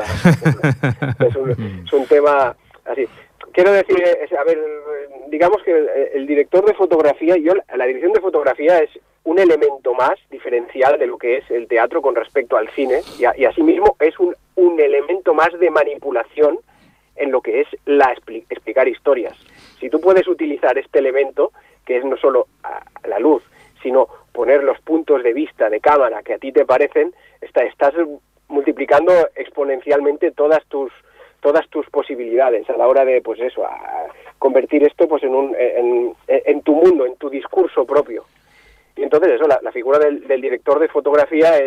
Es un tema así. Quiero decir, digamos que el director de fotografía, la dirección de fotografía es un elemento más diferencial de lo que es el teatro con respecto al cine, y asimismo es un elemento más de manipulación en lo que es explicar historias. Si tú puedes utilizar este elemento, que es no solo la luz, sino poner los puntos de vista de cámara que a ti te parecen, estás multiplicando exponencialmente todas tus posibilidades a la hora de, pues eso, a convertir esto pues en tu mundo, en tu discurso propio. Y entonces eso, la figura del director de fotografía es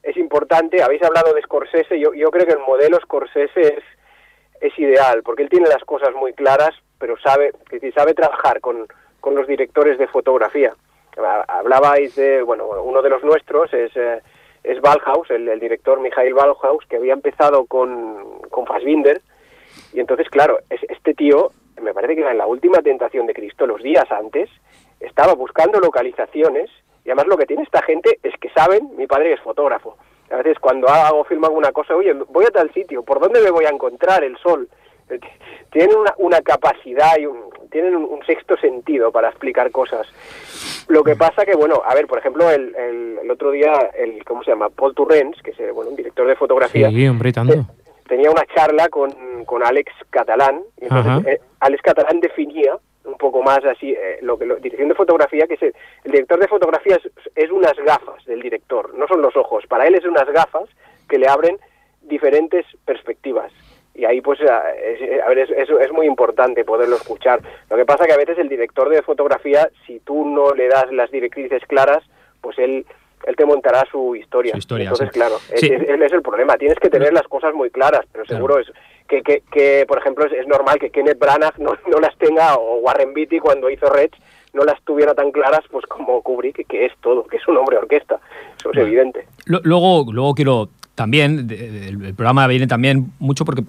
es importante. Habéis hablado de Scorsese, yo creo que el modelo Scorsese es ideal, porque él tiene las cosas muy claras, pero sabe trabajar con los directores de fotografía. Hablabais de, bueno, uno de los nuestros es Ballhaus, el director Michael Ballhaus, que había empezado con Fassbinder, y entonces, claro, este tío, me parece que era en La Última Tentación de Cristo, los días antes, estaba buscando localizaciones, y además lo que tiene esta gente es que saben, mi padre es fotógrafo, a veces cuando filmo alguna cosa, oye, voy a tal sitio, ¿por dónde me voy a encontrar el sol? Tienen una capacidad y tienen un sexto sentido para explicar cosas. Lo que pasa que, bueno, a ver, por ejemplo, el otro día, ¿cómo se llama? Paul Turrens, que es un director de fotografía. Sí, hombre, tanto. Tenía una charla con Alex Catalán, y entonces Alex Catalán definía un poco más así dirección de fotografía, que el director de fotografía es unas gafas del director, no son los ojos. Para él es unas gafas que le abren diferentes perspectivas. Y ahí, pues, es muy importante poderlo escuchar. Lo que pasa que a veces el director de fotografía, si tú no le das las directrices claras, pues él te montará su historia. Entonces, sí. Claro, sí. Él es el problema. Tienes que tener las cosas muy claras, pero seguro es que por ejemplo, es normal que Kenneth Branagh no las tenga, o Warren Beatty cuando hizo Rec no las tuviera tan claras, pues como Kubrick, que es todo, que es un hombre orquesta. Eso es evidente. Luego quiero... También, el programa viene también mucho porque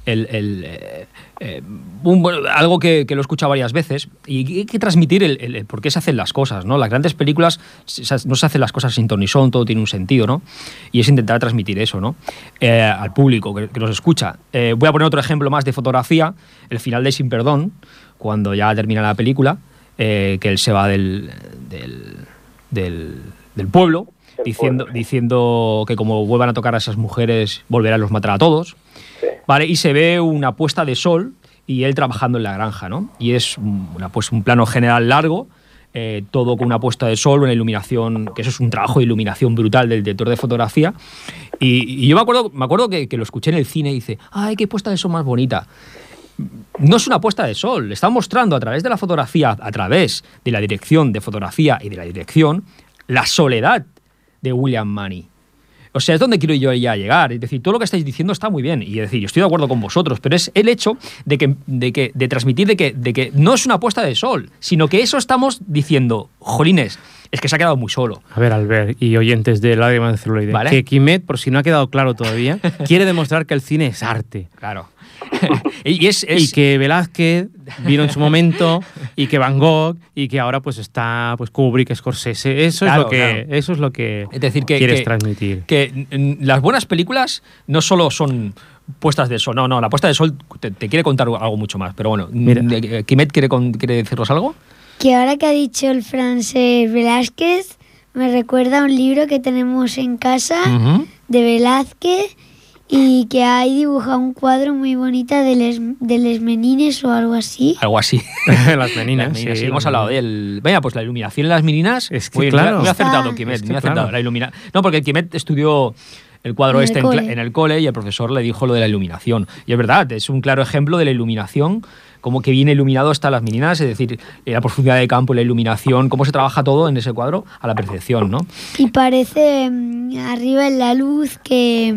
algo que lo he escuchado varias veces, y hay que transmitir el por qué se hacen las cosas, ¿no? Las grandes películas no se hacen las cosas sin ton ni son, todo tiene un sentido, ¿no? Y es intentar transmitir eso, ¿no? Al público que nos escucha. Voy a poner otro ejemplo más de fotografía, el final de Sin Perdón, cuando ya termina la película, que él se va del pueblo, diciendo que como vuelvan a tocar a esas mujeres volverán a los matar a todos, sí. ¿Vale? Y se ve una puesta de sol y él trabajando en la granja, ¿no? Y es un plano general largo, todo con una puesta de sol, una iluminación, que eso es un trabajo de iluminación brutal del director de fotografía. Y yo me acuerdo que lo escuché en el cine y dice, ¡ay, qué puesta de sol más bonita! No es una puesta de sol, está mostrando a través de la fotografía, a través de la dirección de fotografía y de la dirección, la soledad de William Munny. O sea, es donde quiero yo ya llegar. Es decir, todo lo que estáis diciendo está muy bien. Y es decir, yo estoy de acuerdo con vosotros, pero es el hecho de transmitir de que no es una puesta de sol, sino que eso estamos diciendo, jolines, es que se ha quedado muy solo. A ver, Albert, y oyentes de Lágrimas de celuloide, ¿vale? Que Quimet, por si no ha quedado claro todavía, quiere demostrar que el cine es arte. Claro. Y que Velázquez vino en su momento, y que Van Gogh, y que ahora pues está pues Kubrick, Scorsese. Eso es lo que es decir, quieres transmitir. Que las buenas películas no solo son puestas de sol, no, la puesta de sol te quiere contar algo mucho más. Pero bueno, ¿Quimet quiere decirnos algo? Que ahora que ha dicho el francés Velázquez, me recuerda a un libro que tenemos en casa de Velázquez, y que hay dibujado un cuadro muy bonito de les Menines o algo así. Algo así. Las Meninas. Sí, hemos hablado de él. Venga, pues la iluminación en las Meninas. Es que claro. Muy acertado, Quimet. Muy acertado. Claro. No, porque Quimet estudió el cuadro en el cole y el profesor le dijo lo de la iluminación. Y es verdad, es un claro ejemplo de la iluminación, como que bien iluminado están las Meninas, es decir, la profundidad de campo, la iluminación, cómo se trabaja todo en ese cuadro a la perfección, ¿no? Y parece arriba en la luz que...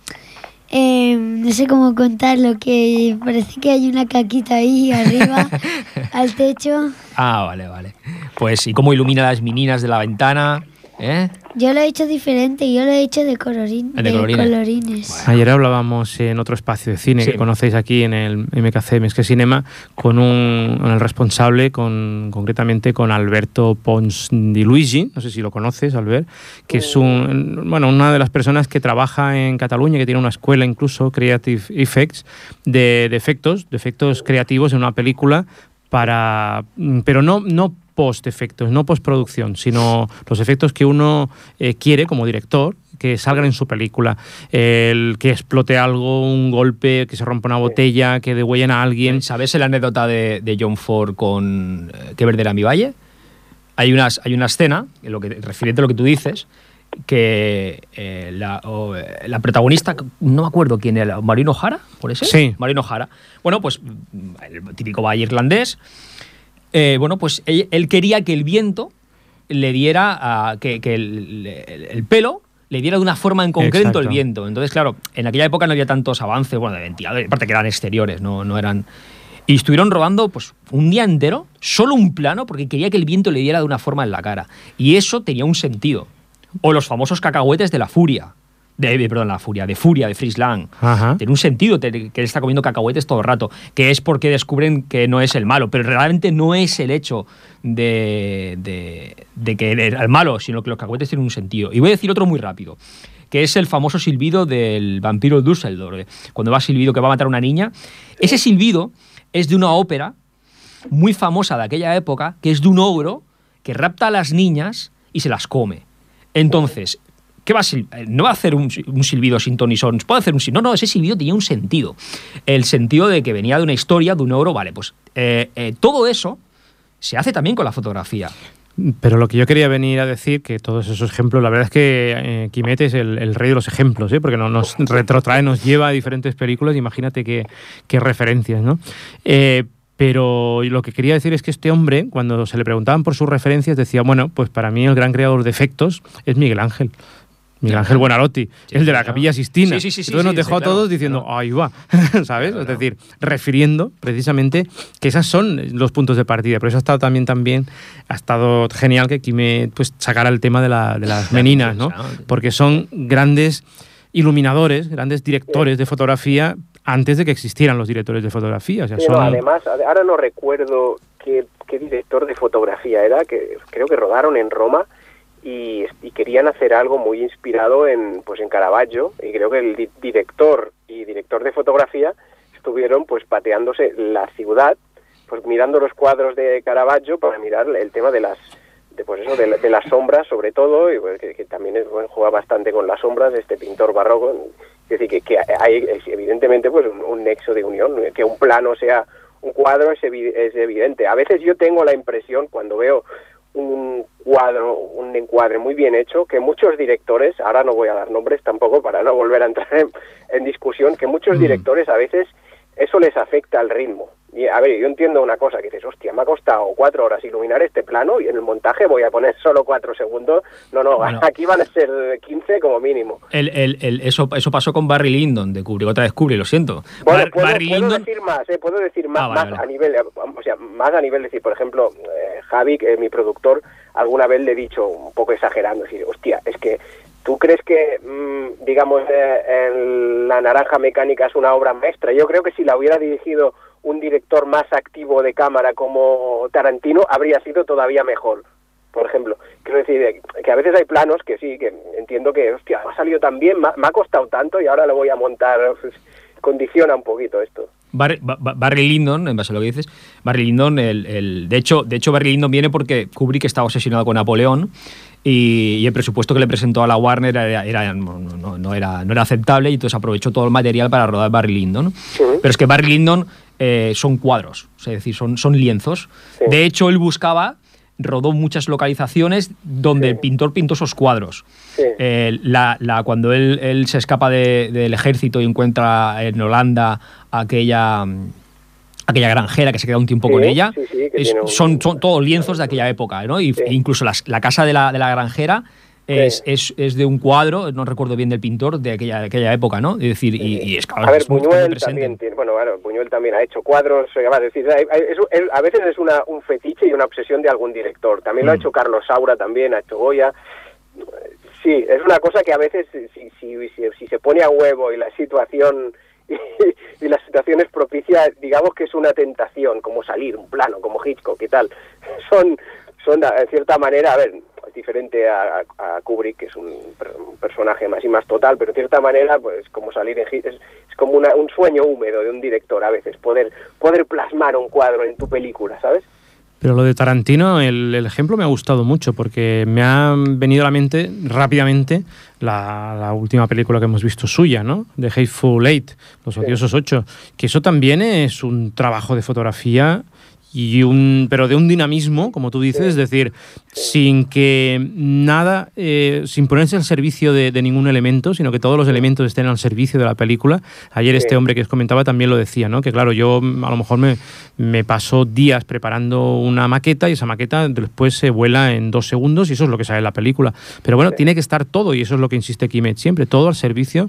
no sé cómo contarlo, que parece que hay una caquita ahí arriba, al techo. Ah, vale. Pues, ¿y cómo ilumina las meninas de la ventana? Yo lo he hecho diferente, yo lo he hecho de colorines. Bueno. Ayer hablábamos en otro espacio de cine que conocéis aquí en el MKC Més que Cinema con el responsable, concretamente con Alberto Pons di Luigi, no sé si lo conoces, Albert, que es una de las personas que trabaja en Cataluña, que tiene una escuela incluso, Creative Effects, de efectos creativos en una película pero no post-efectos, no postproducción, sino los efectos que uno quiere como director, que salgan en su película. El que explote algo, un golpe, que se rompa una botella, que degüellen a alguien. ¿Sabes la anécdota de John Ford con Qué verde era mi valle? Hay una escena, referente a lo que tú dices, que la protagonista, no me acuerdo quién era, ¿Maureen O'Hara? ¿Por eso? Sí. Maureen O'Hara. Bueno, pues el típico valle irlandés. Pues él quería que el viento le diera que el pelo le diera de una forma en concreto Exacto. el viento. Entonces, claro, en aquella época no había tantos avances, bueno, de ventiladores, aparte que eran exteriores, no eran... Y estuvieron rodando pues un día entero, solo un plano, porque quería que el viento le diera de una forma en la cara. Y eso tenía un sentido. O los famosos cacahuetes de la Furia. De Furia, de Fritz Lang. Ajá. Tiene un sentido que él está comiendo cacahuetes todo el rato, que es porque descubren que no es el malo, pero realmente no es el hecho de que era el malo, sino que los cacahuetes tienen un sentido. Y voy a decir otro muy rápido, que es el famoso silbido del vampiro Dusseldorf, cuando va silbido que va a matar a una niña. Ese silbido es de una ópera muy famosa de aquella época, que es de un ogro que rapta a las niñas y se las come. Entonces, ¿qué va a no va a hacer un silbido sin ton y son? Puede hacer un silbido. No, ese silbido tenía un sentido. El sentido de que venía de una historia, de un ogro. Vale, pues todo eso se hace también con la fotografía. Pero lo que yo quería venir a decir, que todos esos ejemplos, la verdad es que Quimet es el rey de los ejemplos, porque nos retrotrae, nos lleva a diferentes películas, imagínate qué referencias, ¿no? Pero lo que quería decir es que este hombre, cuando se le preguntaban por sus referencias, decía, bueno, pues para mí el gran creador de efectos es Miguel Ángel. Miguel Ángel Buonarroti, Sí, el de la claro. Capilla Sixtina. Sí, Entonces nos dejó a todos diciendo, claro. ahí va, ¿sabes? Claro, Es decir, refiriendo precisamente que esos son los puntos de partida. Por eso ha estado también ha estado genial que Quimet pues sacara el tema de las meninas, ¿no? Porque son grandes iluminadores, grandes directores de fotografía antes de que existieran los directores de fotografía. O sea, Sí, no, además, ahora no recuerdo qué director de fotografía era, que creo que rodaron en Roma y querían hacer algo muy inspirado en Caravaggio, y creo que el director de fotografía estuvieron pues pateándose la ciudad, pues mirando los cuadros de Caravaggio para mirar el tema de las sombras sobre todo, y pues, que también juega bastante con las sombras de este pintor barroco. Es decir, que hay evidentemente pues un nexo de unión, que un plano sea un cuadro es evidente. A veces yo tengo la impresión, cuando veo un encuadre muy bien hecho, que muchos directores, ahora no voy a dar nombres tampoco para no volver a entrar en discusión, que muchos directores a veces eso les afecta al ritmo. Y a ver, yo entiendo una cosa, que dices, hostia, me ha costado 4 horas iluminar este plano y en el montaje voy a poner solo 4 segundos. No, bueno, aquí van a ser 15 como mínimo. Eso pasó con Barry Lyndon de Kubrick, otra vez Kubrick, lo siento. Bueno, puedo decir más, vale. a nivel, más a nivel, decir, por ejemplo, Javi, mi productor, alguna vez le he dicho, un poco exagerando, decir, hostia, es que ¿tú crees que, digamos, La Naranja Mecánica es una obra maestra? Yo creo que si la hubiera dirigido un director más activo de cámara como Tarantino, habría sido todavía mejor. Por ejemplo, quiero decir que a veces hay planos que sí, que entiendo que, hostia, me ha salido tan bien, me ha costado tanto y ahora lo voy a montar. Pues, condiciona un poquito esto. Barry Lyndon, en base a lo que dices, Barry Lyndon, de hecho Barry Lyndon viene porque Kubrick estaba obsesionado con Napoleón y el presupuesto que le presentó a la Warner no era aceptable, y entonces aprovechó todo el material para rodar Barry Lyndon. Uh-huh. Pero es que Barry Lyndon son cuadros, es decir, son lienzos. Sí. De hecho, él rodó muchas localizaciones donde el pintor pintó esos cuadros. Sí. Cuando él se escapa del ejército y encuentra en Holanda aquella granjera que se queda un tiempo con ella, son todos lienzos de aquella época, ¿no? E incluso la casa de la granjera es de un cuadro, no recuerdo bien del pintor, de aquella época, ¿no? Es decir, y es claro, a ver, Buñuel también tiene, Buñuel también ha hecho cuadros, es decir, a veces es un fetiche y una obsesión de algún director. También lo ha hecho Carlos Saura, también ha hecho Goya. Sí, es una cosa que a veces, si se pone a huevo y la situación y la situación es propicia, digamos que es una tentación, como salir, un plano, como Hitchcock y tal. Son en cierta manera, a ver, es diferente a Kubrick, que es un personaje más y más total, pero en cierta manera, pues como salir en es como un sueño húmedo de un director a veces, poder plasmar un cuadro en tu película, ¿sabes? Pero lo de Tarantino, el ejemplo me ha gustado mucho, porque me ha venido a la mente rápidamente la última película que hemos visto suya, ¿no? The Hateful Eight, Los Odiosos 8, que eso también es un trabajo de fotografía pero de un dinamismo, como tú dices, es decir, sin que nada, sin ponerse al servicio de ningún elemento, sino que todos los elementos estén al servicio de la película. Ayer este hombre que os comentaba también lo decía, ¿no? Que claro, yo a lo mejor me paso días preparando una maqueta y esa maqueta después se vuela en 2 segundos y eso es lo que sale en la película. Pero bueno, tiene que estar todo, y eso es lo que insiste Quimet siempre, todo al servicio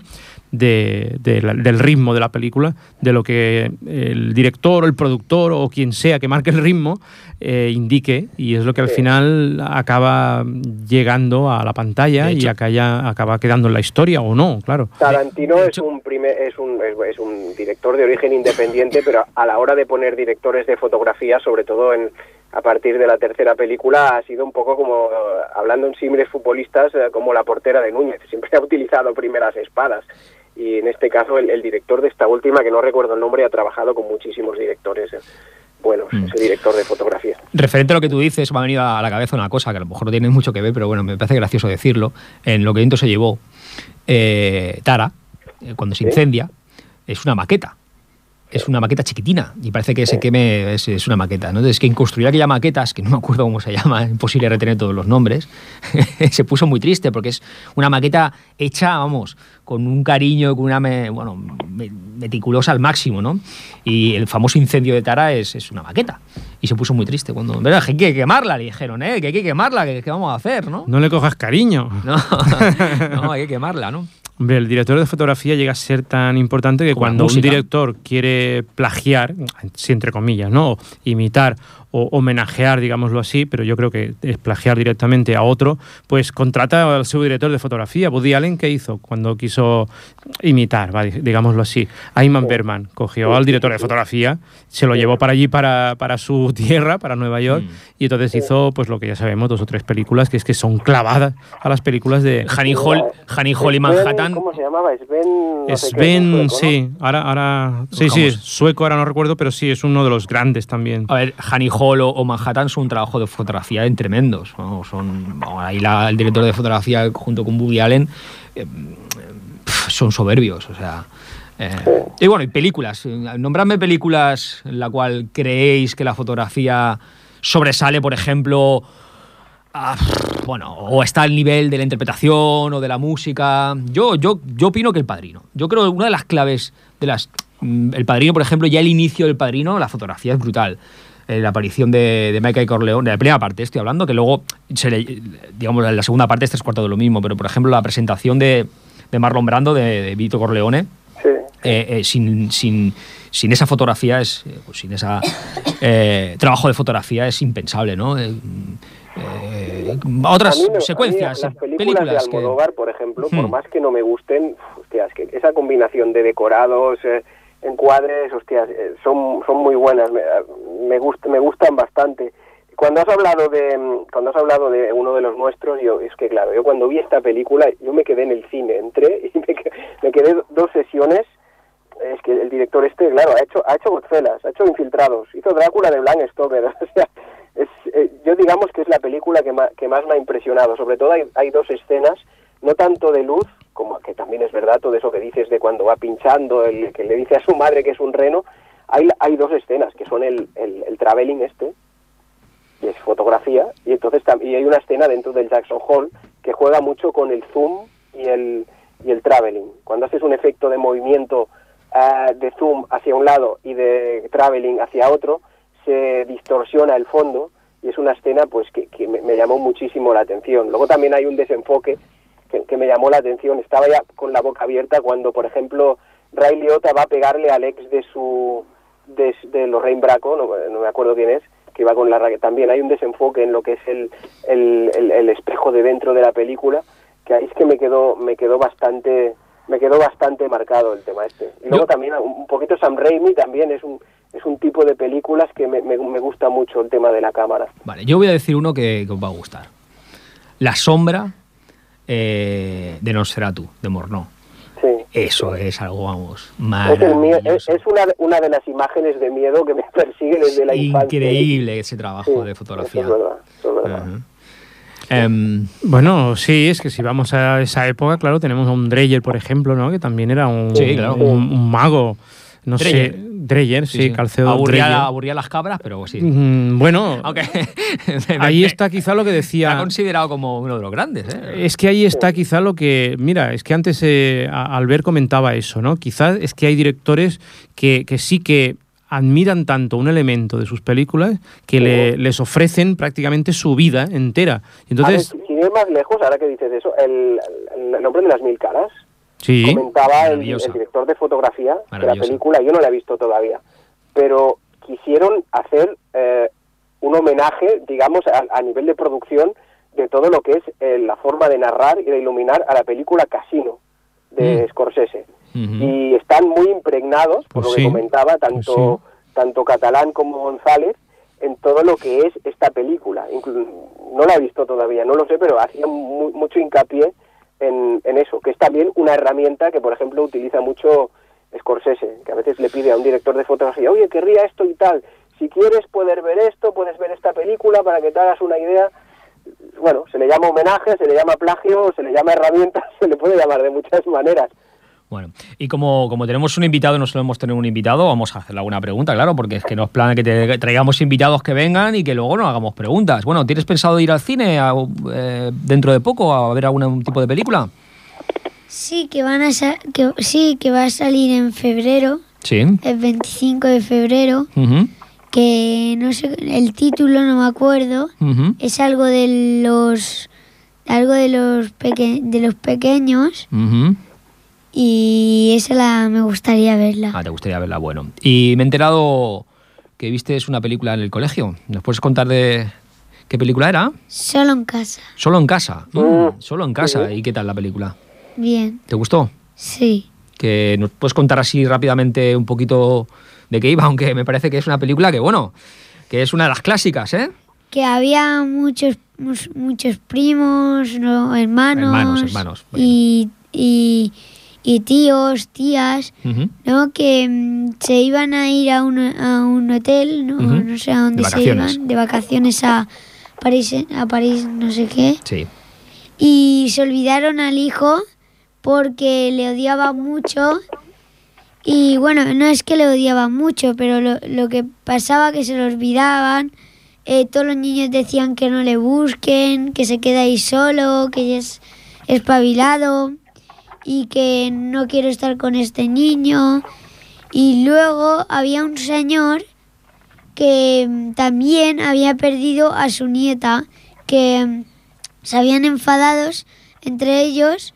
del ritmo de la película, de lo que el director o el productor o quien sea que marque el ritmo indique, y es lo que al final acaba llegando a la pantalla y acaba quedando en la historia o no, claro. Tarantino es un director de origen independiente, pero a la hora de poner directores de fotografía, sobre todo a partir de la tercera película, ha sido un poco como, hablando en símiles futbolistas, como la portera de Núñez. Siempre ha utilizado primeras espadas. Y en este caso, el director de esta última, que no recuerdo el nombre, ha trabajado con muchísimos directores buenos, ese director de fotografía. Referente a lo que tú dices, me ha venido a la cabeza una cosa que a lo mejor no tiene mucho que ver, pero bueno, me parece gracioso decirlo. En Lo que viento se llevó, Tara, cuando se incendia, es una maqueta. Es una maqueta chiquitina y parece que se queme es una maqueta, ¿no? Entonces, quien construyó aquella maqueta, es que no me acuerdo cómo se llama, es imposible retener todos los nombres, se puso muy triste porque es una maqueta hecha, vamos, con un cariño, con una meticulosa al máximo, ¿no? Y el famoso incendio de Tara es una maqueta. Y se puso muy triste cuando... Pero hay que quemarla, le dijeron, que hay que quemarla, ¿qué vamos a hacer, no? No le cojas cariño. No, hay que quemarla, ¿no? Hombre, el director de fotografía llega a ser tan importante que cuando un director quiere plagiar, sí, entre comillas, ¿no? Imitar o homenajear, digámoslo así, pero yo creo que es plagiar directamente a otro, pues contrata al su director de fotografía. Woody Allen, ¿qué hizo cuando quiso imitar, digámoslo así? Ayman Berman cogió al director de fotografía, se lo llevó para allí, para su tierra, para Nueva York, y entonces hizo pues lo que ya sabemos, 2 o 3 películas que son clavadas a las películas de Honey Hole y Manhattan. ¿Cómo se llamaba? Sven, sí, ahora sí, sueco, ahora no recuerdo, pero sí, es uno de los grandes también. A ver, Honey Hole o Manhattan son un trabajo de fotografía en tremendos, ¿no? Ahí el director de fotografía junto con Woody Allen son soberbios, o sea... Y bueno, y películas. Nombradme películas en la cual creéis que la fotografía sobresale, por ejemplo... o está al nivel de la interpretación o de la música. Yo opino que El Padrino. Yo creo que una de las claves de El Padrino, por ejemplo, ya el inicio del Padrino, la fotografía es brutal. La aparición de Michael Corleone, de la primera parte estoy hablando, que luego, digamos, en la segunda parte es 3/4 de lo mismo, pero por ejemplo la presentación de Marlon Brando, de Vito Corleone, sin esa fotografía, sin ese trabajo de fotografía es impensable, ¿no? Otras secuencias, las películas de Almodóvar, por ejemplo, por más que no me gusten, hostias, que esa combinación de decorados, encuadres, hostias, son muy buenas, me gustan bastante. Cuando has hablado de uno de los nuestros, yo cuando vi esta película, yo me quedé en el cine, entré y me quedé 2 sesiones. Es que el director claro, ha hecho Goodfellas, ha hecho Infiltrados, hizo Drácula de Bram Stoker, o sea, yo digamos que es la película que más me ha impresionado. Sobre todo hay 2 escenas, no tanto de luz, como que también es verdad todo eso que dices de cuando va pinchando, que le dice a su madre que es un reno. Hay 2 escenas que son el traveling que es fotografía, y entonces y hay una escena dentro del Jackson Hole que juega mucho con el zoom y el traveling. Cuando haces un efecto de movimiento de zoom hacia un lado y de traveling hacia otro, se distorsiona el fondo, y es una escena pues que me llamó muchísimo la atención. Luego también hay un desenfoque que me llamó la atención. Estaba ya con la boca abierta cuando, por ejemplo, Ray Liotta va a pegarle al ex de Lorraine Bracco, no me acuerdo quién es, que iba con la raqueta. También hay un desenfoque en lo que es el espejo de dentro de la película, que ahí es que me quedó bastante marcado el tema este. Y luego también un poquito Sam Raimi también es un tipo de películas que me gusta mucho el tema de la cámara. Vale, yo voy a decir uno que os va a gustar. La sombra de Nosferatu, de Morneau. Sí. Eso es algo, vamos, maravilloso. Es una de las imágenes de miedo que me persigue desde la infancia. Increíble ese trabajo de fotografía. Eso es verdad. Bueno, sí, es que si vamos a esa época, claro, tenemos a un Dreyer, por ejemplo, ¿no? Que también era un mago, no sé, Dreyer, sí, Calcedo aburría, Dreyer. aburría las cabras, pero sí. Bueno, Aunque ahí está quizá lo que decía. Está considerado como uno de los grandes, ¿eh? Es que ahí está quizá lo que... Mira, es que antes Albert comentaba eso, ¿no? Quizás es que hay directores que sí que admiran tanto un elemento de sus películas que les ofrecen prácticamente su vida entera. Entonces, sin ir más lejos, ahora que dices eso, el nombre de las 1000 caras, sí, comentaba el director de fotografía de la película, yo no la he visto todavía, pero quisieron hacer un homenaje, digamos, a nivel de producción de todo lo que es la forma de narrar y de iluminar a la película Casino de Scorsese. Y están muy impregnados, por lo que comentaba, tanto Catalán como González, en todo lo que es esta película. No la he visto todavía, no lo sé, pero hacía mucho hincapié en eso, que es también una herramienta que, por ejemplo, utiliza mucho Scorsese, que a veces le pide a un director de fotografía, oye, querría esto y tal, si quieres poder ver esto, puedes ver esta película para que te hagas una idea. Bueno, se le llama homenaje, se le llama plagio, se le llama herramienta, se le puede llamar de muchas maneras. Bueno, y como tenemos un invitado, no solemos tener un invitado, vamos a hacerle alguna pregunta, claro, porque es que no es plan que traigamos invitados que vengan y que luego nos hagamos preguntas. Bueno, ¿tienes pensado ir al cine dentro de poco a ver algún tipo de película? Sí, que va a salir en febrero, sí, el 25 de febrero, que no sé, el título no me acuerdo, es algo de los pequeños. Y esa me gustaría verla. Ah, te gustaría verla, bueno. Y me he enterado que viste una película en el colegio. ¿Nos puedes contar de qué película era? Solo en casa. Solo en casa. Solo en casa. ¿Y qué tal la película? Bien. ¿Te gustó? Sí. Que nos puedes contar así rápidamente un poquito de qué iba, aunque me parece que es una película que es una de las clásicas, ¿eh? Que había muchos primos, ¿no? hermanos. Y tíos, tías, ¿no? Que se iban a ir a un hotel, ¿no? No sé a dónde se iban, de vacaciones a París, no sé qué. Sí. Y se olvidaron al hijo porque le odiaba mucho. Y bueno, no es que le odiaba mucho, pero lo que pasaba que se lo olvidaban. Todos los niños decían que no le busquen, que se queda ahí solo, que ya es espabilado y que no quiero estar con este niño. Y luego había un señor que también había perdido a su nieta, que se habían enfadados entre ellos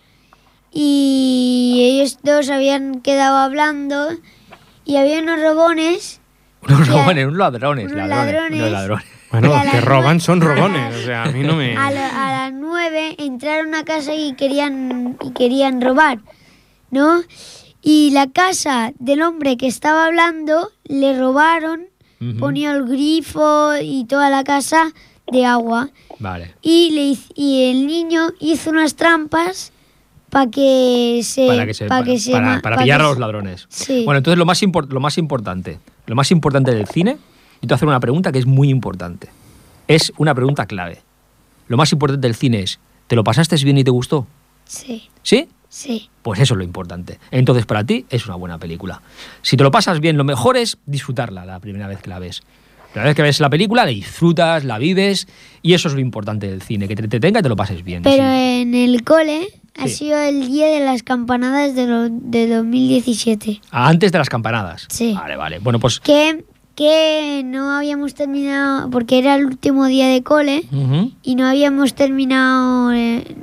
y ellos dos habían quedado hablando y había unos robones. Unos ladrones. Bueno, que roban son robones, o sea, a mí no me... A las 9 entraron a casa y querían robar, ¿no? Y la casa del hombre que estaba hablando le robaron, ponía el grifo y toda la casa de agua. Vale. Y el niño hizo unas trampas para pillar a los ladrones. Sí. Bueno, entonces lo más importante del cine, yo te voy a hacer una pregunta que es muy importante. Es una pregunta clave. Lo más importante del cine es, ¿te lo pasaste bien y te gustó? Sí. ¿Sí? Sí. Pues eso es lo importante. Entonces, para ti es una buena película. Si te lo pasas bien, lo mejor es disfrutarla la primera vez que la ves. La primera vez que ves la película, la disfrutas, la vives, y eso es lo importante del cine, que te entretenga y te lo pases bien. Pero sí. En el cole ha sido el día de las campanadas de 2017. Antes de las campanadas. Sí. Vale. Bueno, pues... Que no habíamos terminado, porque era el último día de cole, y no habíamos terminado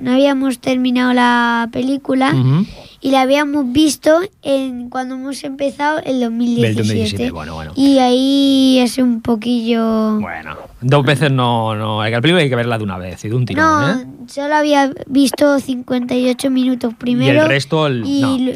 la película, y la habíamos visto cuando hemos empezado el 2017. Bueno. Y ahí es un poquillo... Bueno, 2 veces no hay que... Primero hay que verla de una vez y de un tirón, No, solo había visto 58 minutos primero. Y el resto, el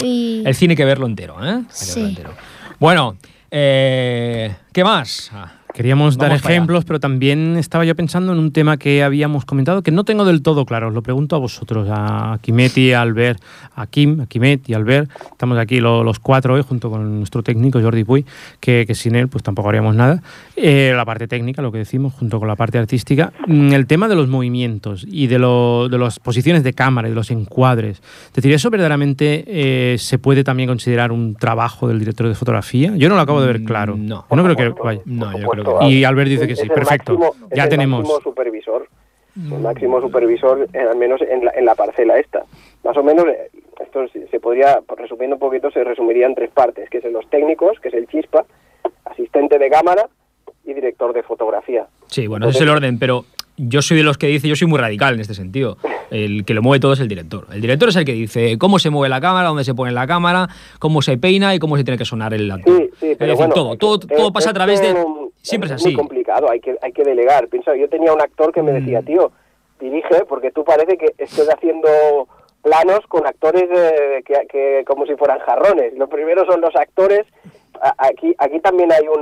cine hay que verlo entero, ¿eh? Sí. Bueno, ¿qué más? Queríamos dar Vamos para ejemplos, pero también estaba yo pensando en un tema que habíamos comentado que no tengo del todo claro. Os lo pregunto a vosotros, a Quimet y a Albert, a Quimet y a Albert. Estamos aquí los cuatro hoy junto con nuestro técnico Jordi Puy, que sin él pues tampoco haríamos nada. La parte técnica, lo que decimos, junto con la parte artística. El tema de los movimientos y de las posiciones de cámara y de los encuadres. Es decir, ¿eso verdaderamente se puede también considerar un trabajo del director de fotografía? Yo no lo acabo de ver claro. No. Yo no creo que vaya. No, yo creo que Y Albert dice que sí, perfecto. Ya tenemos. El máximo supervisor. El máximo supervisor, al menos en la parcela esta. Más o menos, esto se podría, resumiendo un poquito, se resumiría en 3 partes, que es en los técnicos, que es el chispa, asistente de cámara y director de fotografía. Sí, bueno, ese es el orden, pero yo soy de los que dice, yo soy muy radical en este sentido. El que lo mueve todo es el director. El director es el que dice cómo se mueve la cámara, dónde se pone la cámara, cómo se peina y cómo se tiene que sonar el actor. Sí, pero es decir, todo pasa a través de... Siempre es así. muy complicado, hay que delegar. Piensa, yo tenía un actor que me decía, tío, dirige, porque tú parece que estés haciendo planos con actores que como si fueran jarrones. Lo primero son los actores. Aquí también hay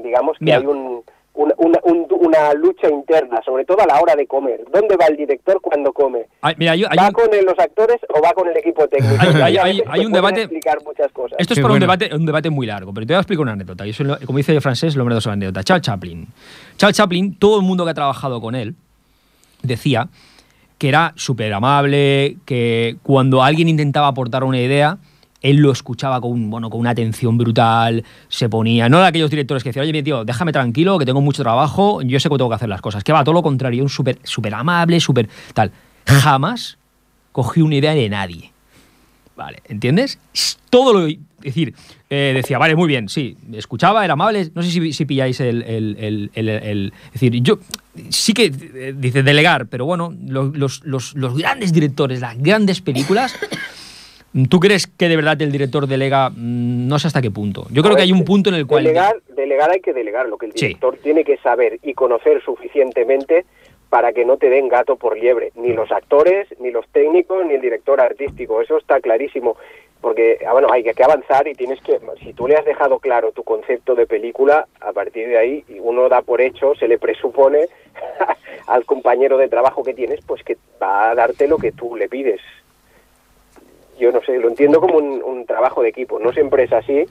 una lucha interna, sobre todo a la hora de comer. ¿Dónde va el director cuando come? ¿Va con los actores o va con el equipo técnico? Hay un debate. Explicar muchas cosas. Esto es para un debate muy largo, pero te voy a explicar una anécdota. Como dice el francés, el hombre de dos anécdotas. Charles Chaplin, todo el mundo que ha trabajado con él decía que era súper amable, que cuando alguien intentaba aportar una idea, él lo escuchaba con una atención brutal, se ponía... No de aquellos directores que decían, oye, tío, déjame tranquilo, que tengo mucho trabajo, yo sé cómo tengo que hacer las cosas. Que va, todo lo contrario, un súper amable, súper tal. Jamás cogí una idea de nadie. Vale, ¿entiendes? Todo lo... Es decir, decía, vale, muy bien, sí, escuchaba, era amable. No sé si pilláis es decir, yo sí que dice delegar, pero bueno, los grandes directores, las grandes películas... ¿Tú crees que de verdad el director delega? No sé hasta qué punto. Yo creo que hay un punto en el cual... Delegar hay que delegar. Lo que el director tiene que saber y conocer suficientemente para que no te den gato por liebre. Ni los actores, ni los técnicos, ni el director artístico. Eso está clarísimo. Porque, hay que avanzar y tienes que... Si tú le has dejado claro tu concepto de película, a partir de ahí uno da por hecho, se le presupone al compañero de trabajo que tienes, pues que va a darte lo que tú le pides. Yo no sé, lo entiendo como un trabajo de equipo, no siempre es así.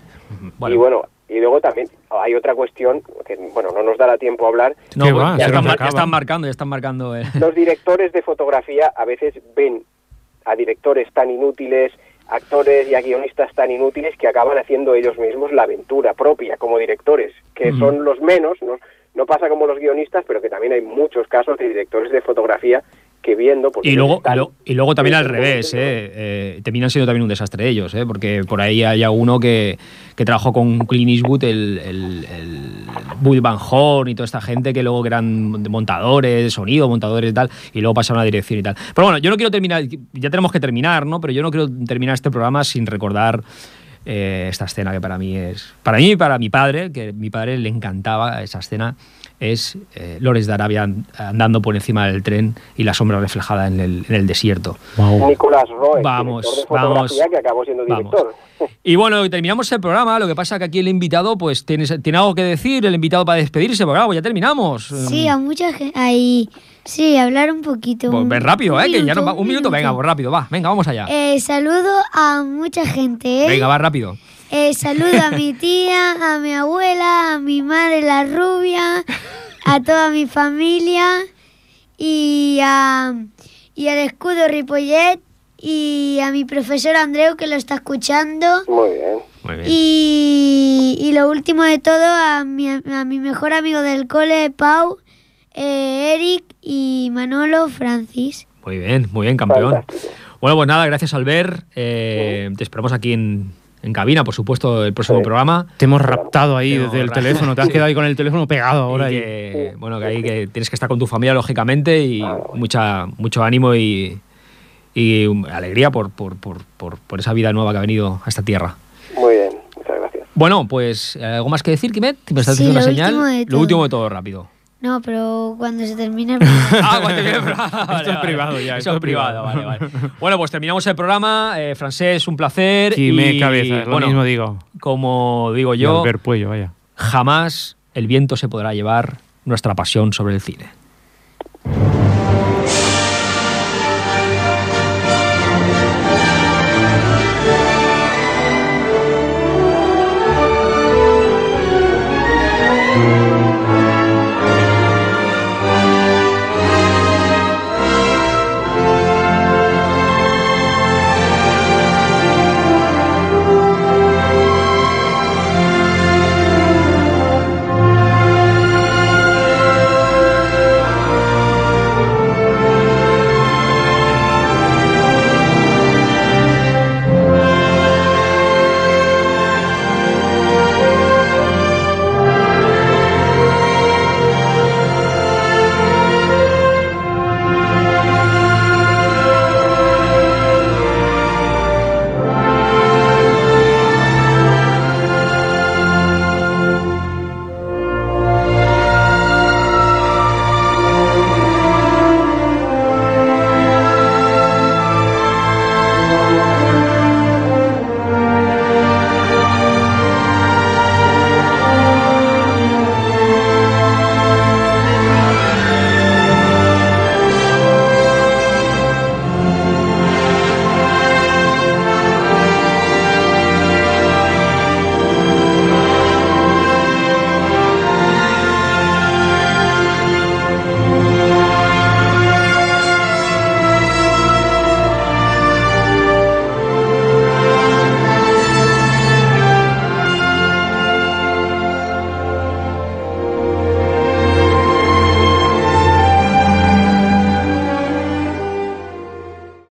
Y luego también hay otra cuestión que, no nos dará tiempo a hablar. No, ya están marcando. Los directores de fotografía a veces ven a directores tan inútiles, actores y a guionistas tan inútiles que acaban haciendo ellos mismos la aventura propia como directores, que son los menos, no pasa como los guionistas, pero que también hay muchos casos de directores de fotografía que viendo... Y luego también al revés, terminan siendo también un desastre ellos, porque por ahí hay uno que trabajó con Clint Eastwood, el Bull Van Horn y toda esta gente que luego eran montadores de sonido, montadores y tal, y luego pasaron a la dirección y tal. Pero bueno, yo no quiero terminar, ya tenemos que terminar, ¿no? Pero yo no quiero terminar este programa sin recordar esta escena que para mí es... Para mí y para mi padre, que a mi padre le encantaba esa escena, es Lawrence de Arabia andando por encima del tren y la sombra reflejada en el desierto. Wow. Nicolás Roeg, vamos, que acabó siendo director. Y bueno, terminamos el programa. Lo que pasa que aquí el invitado pues tiene algo que decir, el invitado para despedirse, porque claro, ya terminamos. Sí, a mucha gente ahí. Sí, hablar un poquito. Pues rápido, que ya no, un minuto. Venga, pues rápido, venga, vamos allá. Saludo a mucha gente. Venga, va rápido. Saludo a mi tía, a mi abuela, a mi madre la rubia, a toda mi familia y al escudo Ripollet y a mi profesor Andreu que lo está escuchando. Muy bien. Y lo último de todo a mi mejor amigo del cole, Pau, Eric y Manolo Francis. Muy bien, campeón. Fantástico. Bueno, pues nada, gracias Albert. Te esperamos aquí en cabina, por supuesto, el próximo programa. Te hemos raptado ahí desde el teléfono, te has quedado ahí con el teléfono pegado ahora. Que ahí que tienes que estar con tu familia, lógicamente, y mucho ánimo y alegría por esa vida nueva que ha venido a esta tierra. Muy bien, muchas gracias. Bueno, pues, ¿algo más que decir, Quimet? ¿Me estás diciendo una señal? Lo último de todo, rápido. No, pero cuando se termine el programa. Cuando termine el programa. Esto es privado ya. Eso es privado, vale. Bueno, pues terminamos el programa. Francés, un placer. Cabeza, lo mismo digo. Como digo yo, Albert Puello, vaya. jamás el viento se podrá llevar nuestra pasión sobre el cine.